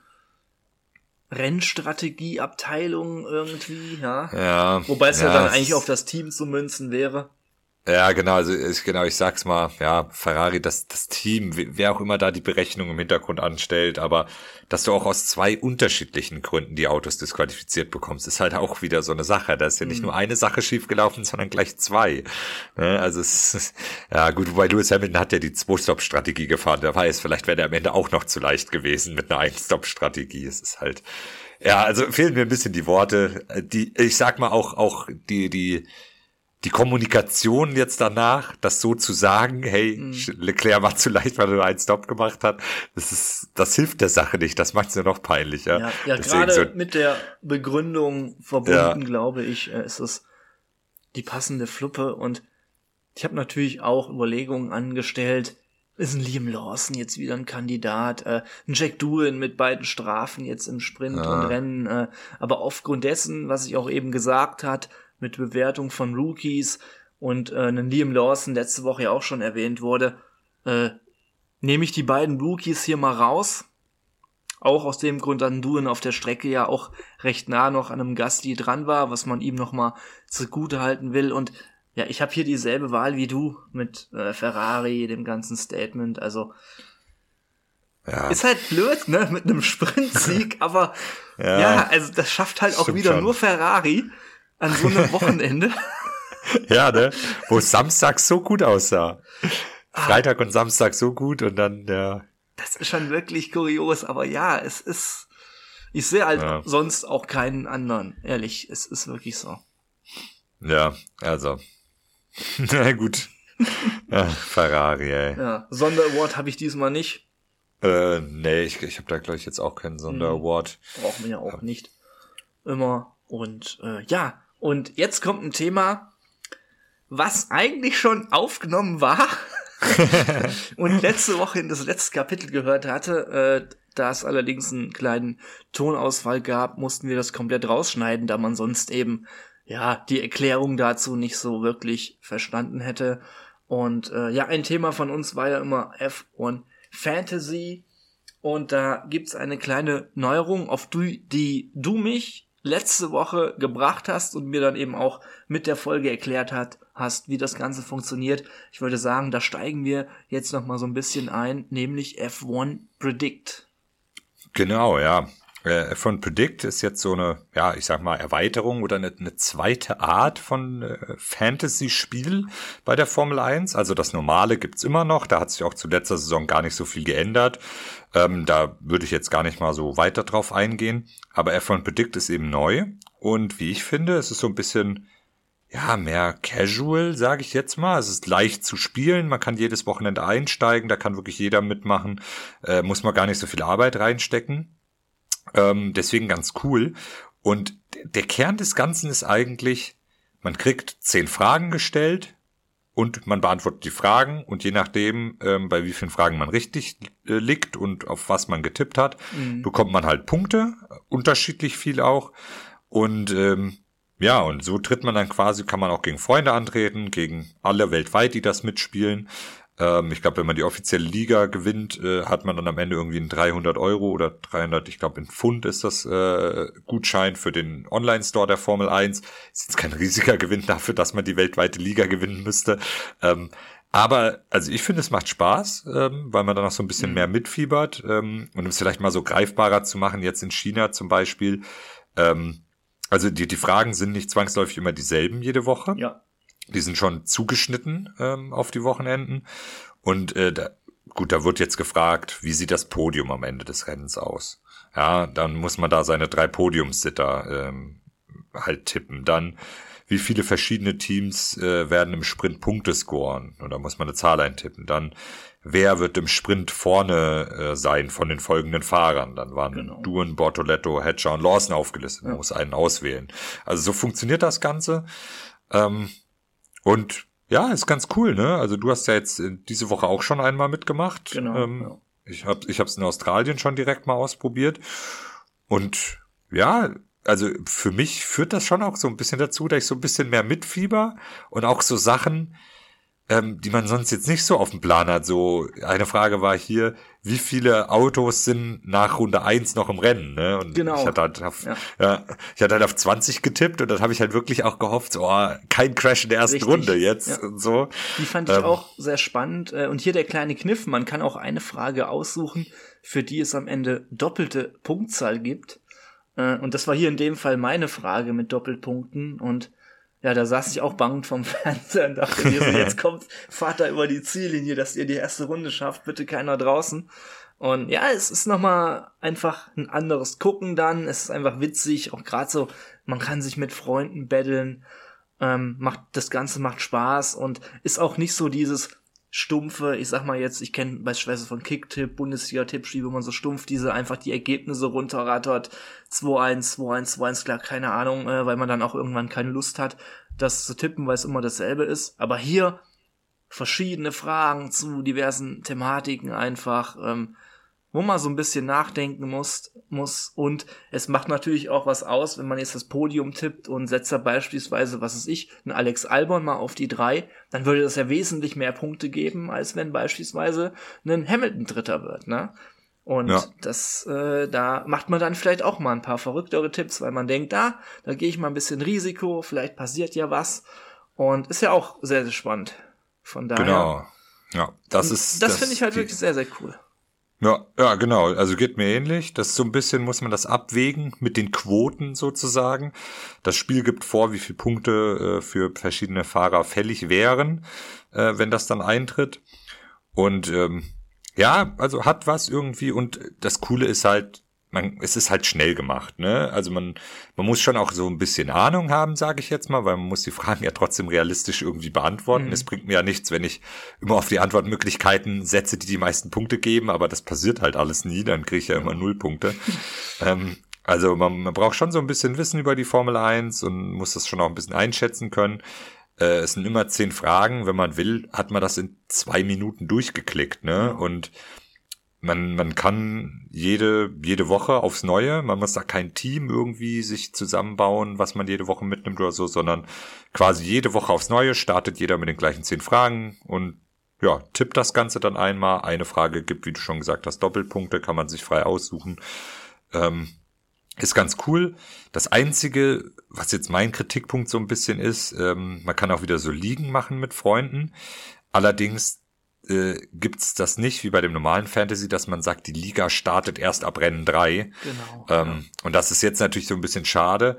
Rennstrategieabteilung irgendwie, wobei es ja dann eigentlich auf das Team zu münzen wäre. Ja, genau, also ich sag's mal, Ferrari, das Team, wer auch immer da die Berechnung im Hintergrund anstellt, aber dass du auch aus 2 unterschiedlichen Gründen die Autos disqualifiziert bekommst, ist halt auch wieder so eine Sache. Da ist ja nicht nur eine Sache schiefgelaufen, sondern gleich 2. Also es ist, gut, wobei Lewis Hamilton hat ja die 2-Stop-Strategie gefahren, wer weiß, vielleicht wäre der am Ende auch noch zu leicht gewesen mit einer 1-Stop-Strategie. Es ist halt, also fehlen mir ein bisschen die Worte, ich sag mal auch die Kommunikation jetzt danach, das so zu sagen, hey, Leclerc war zu leicht, weil er nur einen Stop gemacht hat, das hilft der Sache nicht, das macht es ja noch peinlicher. Ja, gerade mit der Begründung verbunden, glaube ich, ist es die passende Fluppe. Und ich habe natürlich auch Überlegungen angestellt, ist ein Liam Lawson jetzt wieder ein Kandidat, ein Jack Doohan mit beiden Strafen jetzt im Sprint und Rennen, aber aufgrund dessen, was ich auch eben gesagt hat, mit Bewertung von Rookies und einen Liam Lawson letzte Woche ja auch schon erwähnt wurde, nehme ich die beiden Rookies hier mal raus. Auch aus dem Grund, dass Doohan auf der Strecke ja auch recht nah noch an einem Gasly dran war, was man ihm noch mal zugute halten will. Und ich habe hier dieselbe Wahl wie du mit Ferrari, dem ganzen Statement. Also ist halt blöd, ne, mit einem Sprintsieg, aber also das schafft halt auch wieder schon nur Ferrari an so einem Wochenende. Ja, ne? Wo Samstag so gut aussah. Freitag und Samstag so gut und dann, Das ist schon wirklich kurios, aber es ist, ich sehe halt sonst auch keinen anderen, ehrlich, es ist wirklich so. Ja, also. Na gut. Ferrari, ey. Ja, Sonderaward habe ich diesmal nicht. Nee, ich habe da gleich jetzt auch keinen Sonderaward. Brauchen wir ja auch nicht immer. Und und jetzt kommt ein Thema, was eigentlich schon aufgenommen war und letzte Woche in das letzte Kapitel gehört hatte. Da es allerdings einen kleinen Tonausfall gab, mussten wir das komplett rausschneiden, da man sonst eben die Erklärung dazu nicht so wirklich verstanden hätte. Und ein Thema von uns war ja immer F1 Fantasy. Und da gibt's eine kleine Neuerung, auf die du mich letzte Woche gebracht hast und mir dann eben auch mit der Folge erklärt hast, wie das Ganze funktioniert. Ich würde sagen, da steigen wir jetzt nochmal so ein bisschen ein, nämlich F1 Predict. Genau, ja. F1 Predict ist jetzt so eine, ja, ich sag mal, Erweiterung oder eine zweite Art von Fantasy-Spiel bei der Formel 1. Also das Normale gibt's immer noch, da hat sich auch zu letzter Saison gar nicht so viel geändert. Da würde ich jetzt gar nicht mal so weiter drauf eingehen. Aber F1 Predict ist eben neu und wie ich finde, es ist so ein bisschen, ja, mehr casual, sage ich jetzt mal. Es ist leicht zu spielen, man kann jedes Wochenende einsteigen, da kann wirklich jeder mitmachen, muss man gar nicht so viel Arbeit reinstecken. Deswegen ganz cool. Und der Kern des Ganzen ist eigentlich, man kriegt 10 Fragen gestellt und man beantwortet die Fragen und je nachdem, bei wie vielen Fragen man richtig liegt und auf was man getippt hat, bekommt man halt Punkte, unterschiedlich viel auch. Und ja, und so tritt man dann quasi, kann man auch gegen Freunde antreten, gegen alle weltweit, die das mitspielen. Ich glaube, wenn man die offizielle Liga gewinnt, hat man dann am Ende irgendwie einen 300 € oder 300, ich glaube in Pfund ist das Gutschein für den Online-Store der Formel 1. Ist jetzt kein riesiger Gewinn dafür, dass man die weltweite Liga gewinnen müsste. Aber also ich finde, es macht Spaß, weil man dann noch so ein bisschen mehr mitfiebert. Und um es vielleicht mal so greifbarer zu machen, jetzt in China zum Beispiel. Also die Fragen sind nicht zwangsläufig immer dieselben jede Woche. Ja. Die sind schon zugeschnitten auf die Wochenenden. Und da wird jetzt gefragt, wie sieht das Podium am Ende des Rennens aus? Ja, dann muss man da seine 3 Podiumssitter halt tippen. Dann, wie viele verschiedene Teams werden im Sprint Punkte scoren? Und da muss man eine Zahl eintippen. Dann, wer wird im Sprint vorne sein von den folgenden Fahrern? Dann waren Doohan, Bortoletto, Hedger und Lawson aufgelistet. Man muss einen auswählen. Also so funktioniert das Ganze. Und ja, ist ganz cool, ne? Also du hast ja jetzt diese Woche auch schon einmal mitgemacht. Genau. Ich hab's in Australien schon direkt mal ausprobiert. Und ja, also für mich führt das schon auch so ein bisschen dazu, dass ich so ein bisschen mehr mitfieber und auch so Sachen, die man sonst jetzt nicht so auf dem Plan hat. So, eine Frage war hier, wie viele Autos sind nach Runde 1 noch im Rennen, ne? Und ich hatte halt auf 20 getippt und dann habe ich halt wirklich auch gehofft, so, kein Crash in der ersten Runde jetzt und so. Die fand ich auch sehr spannend. Und hier der kleine Kniff, man kann auch eine Frage aussuchen, für die es am Ende doppelte Punktzahl gibt. Und das war hier in dem Fall meine Frage mit Doppelpunkten und ja, da saß ich auch bangend vom Fernseher und dachte mir so, jetzt kommt Vater über die Ziellinie, dass ihr die erste Runde schafft, bitte keiner draußen. Und ja, es ist nochmal einfach ein anderes Gucken dann, es ist einfach witzig, auch gerade so, man kann sich mit Freunden battlen, das Ganze macht Spaß und ist auch nicht so dieses stumpfe, ich sag mal jetzt, ich kenne beispielsweise von Kicktipp, Bundesliga-Tippspiel, wo man so stumpf einfach die Ergebnisse runterrattert, 2-1, 2-1, 2-1, klar, keine Ahnung, weil man dann auch irgendwann keine Lust hat, das zu tippen, weil es immer dasselbe ist. Aber hier verschiedene Fragen zu diversen Thematiken einfach, wo man so ein bisschen nachdenken muss und es macht natürlich auch was aus, wenn man jetzt das Podium tippt und setzt da beispielsweise, was weiß ich, einen Alex Albon mal auf die 3, dann würde das ja wesentlich mehr Punkte geben, als wenn beispielsweise ein Hamilton Dritter wird, ne? Und das, da macht man dann vielleicht auch mal ein paar verrücktere Tipps, weil man denkt, da gehe ich mal ein bisschen Risiko, vielleicht passiert ja was und ist ja auch sehr, sehr spannend. Von daher. Genau. Ja, das finde ich halt wirklich sehr, sehr cool. Ja, genau. Also geht mir ähnlich. Das ist so ein bisschen, muss man das abwägen mit den Quoten sozusagen. Das Spiel gibt vor, wie viele Punkte für verschiedene Fahrer fällig wären, wenn das dann eintritt. Und ja, also hat was irgendwie. Und das Coole ist halt, es ist halt schnell gemacht, ne? Also man muss schon auch so ein bisschen Ahnung haben, sage ich jetzt mal, weil man muss die Fragen ja trotzdem realistisch irgendwie beantworten. Es bringt mir ja nichts, wenn ich immer auf die Antwortmöglichkeiten setze, die meisten Punkte geben, aber das passiert halt alles nie, dann kriege ich ja immer 0 Punkte. Also man braucht schon so ein bisschen Wissen über die Formel 1 und muss das schon auch ein bisschen einschätzen können. Es sind immer 10 Fragen, wenn man will, hat man das in 2 Minuten durchgeklickt, ne? Und man kann jede Woche aufs Neue, man muss da kein Team irgendwie sich zusammenbauen, was man jede Woche mitnimmt oder so, sondern quasi jede Woche aufs Neue startet jeder mit den gleichen 10 Fragen und ja, tippt das Ganze dann einmal. Eine Frage gibt, wie du schon gesagt hast, Doppelpunkte, kann man sich frei aussuchen. Ist ganz cool. Das Einzige, was jetzt mein Kritikpunkt so ein bisschen ist, man kann auch wieder so Ligen machen mit Freunden. Allerdings gibt's das nicht, wie bei dem normalen Fantasy, dass man sagt, die Liga startet erst ab Rennen 3. Genau. Und das ist jetzt natürlich so ein bisschen schade,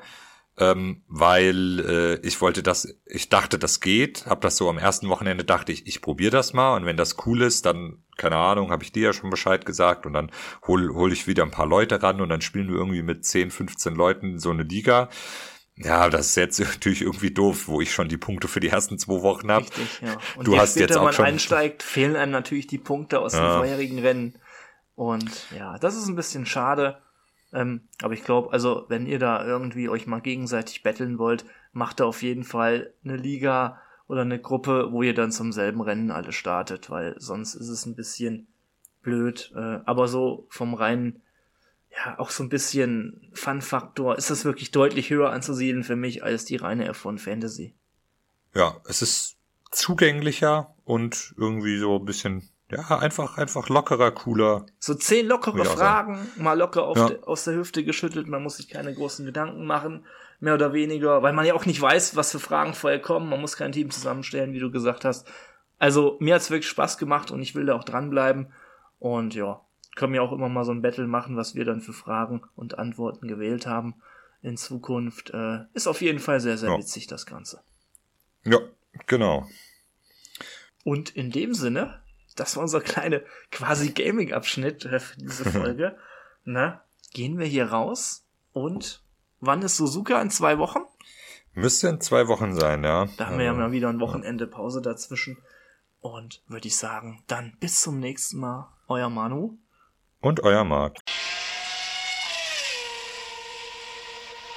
weil ich dachte, das geht, habe das so am ersten Wochenende, dachte ich probiere das mal und wenn das cool ist, dann, keine Ahnung, habe ich dir ja schon Bescheid gesagt und dann hol ich wieder ein paar Leute ran und dann spielen wir irgendwie mit 10, 15 Leuten so eine Liga. Ja, das ist jetzt natürlich irgendwie doof, wo ich schon die Punkte für die ersten 2 Wochen habe. Richtig, ja. Und du je hast später jetzt auch man schon einsteigt, fehlen einem natürlich die Punkte aus den vorherigen Rennen. Und ja, das ist ein bisschen schade. Aber ich glaube, also wenn ihr da irgendwie euch mal gegenseitig betteln wollt, macht da auf jeden Fall eine Liga oder eine Gruppe, wo ihr dann zum selben Rennen alle startet, weil sonst ist es ein bisschen blöd. Aber so vom reinen, ja, auch so ein bisschen Fun-Faktor ist das wirklich deutlich höher anzusiedeln für mich als die reine F1 Fantasy. Ja, es ist zugänglicher und irgendwie so ein bisschen, ja, einfach lockerer, cooler. So 10 lockere Fragen, mal locker aus der Hüfte geschüttelt, man muss sich keine großen Gedanken machen, mehr oder weniger, weil man ja auch nicht weiß, was für Fragen vorher kommen, man muss kein Team zusammenstellen, wie du gesagt hast. Also mir hat's wirklich Spaß gemacht und ich will da auch dranbleiben und ja, können wir auch immer mal so ein Battle machen, was wir dann für Fragen und Antworten gewählt haben in Zukunft. Ist auf jeden Fall sehr, sehr witzig, das Ganze. Ja, genau. Und in dem Sinne, das war unser kleiner quasi Gaming-Abschnitt für diese Folge. Gehen wir hier raus und wann ist Suzuka? In 2 Wochen? Müsste in 2 Wochen sein, ja. Da haben wir ja mal wieder ein Wochenende Pause dazwischen. Und würde ich sagen, dann bis zum nächsten Mal. Euer Manu. Und euer Marc.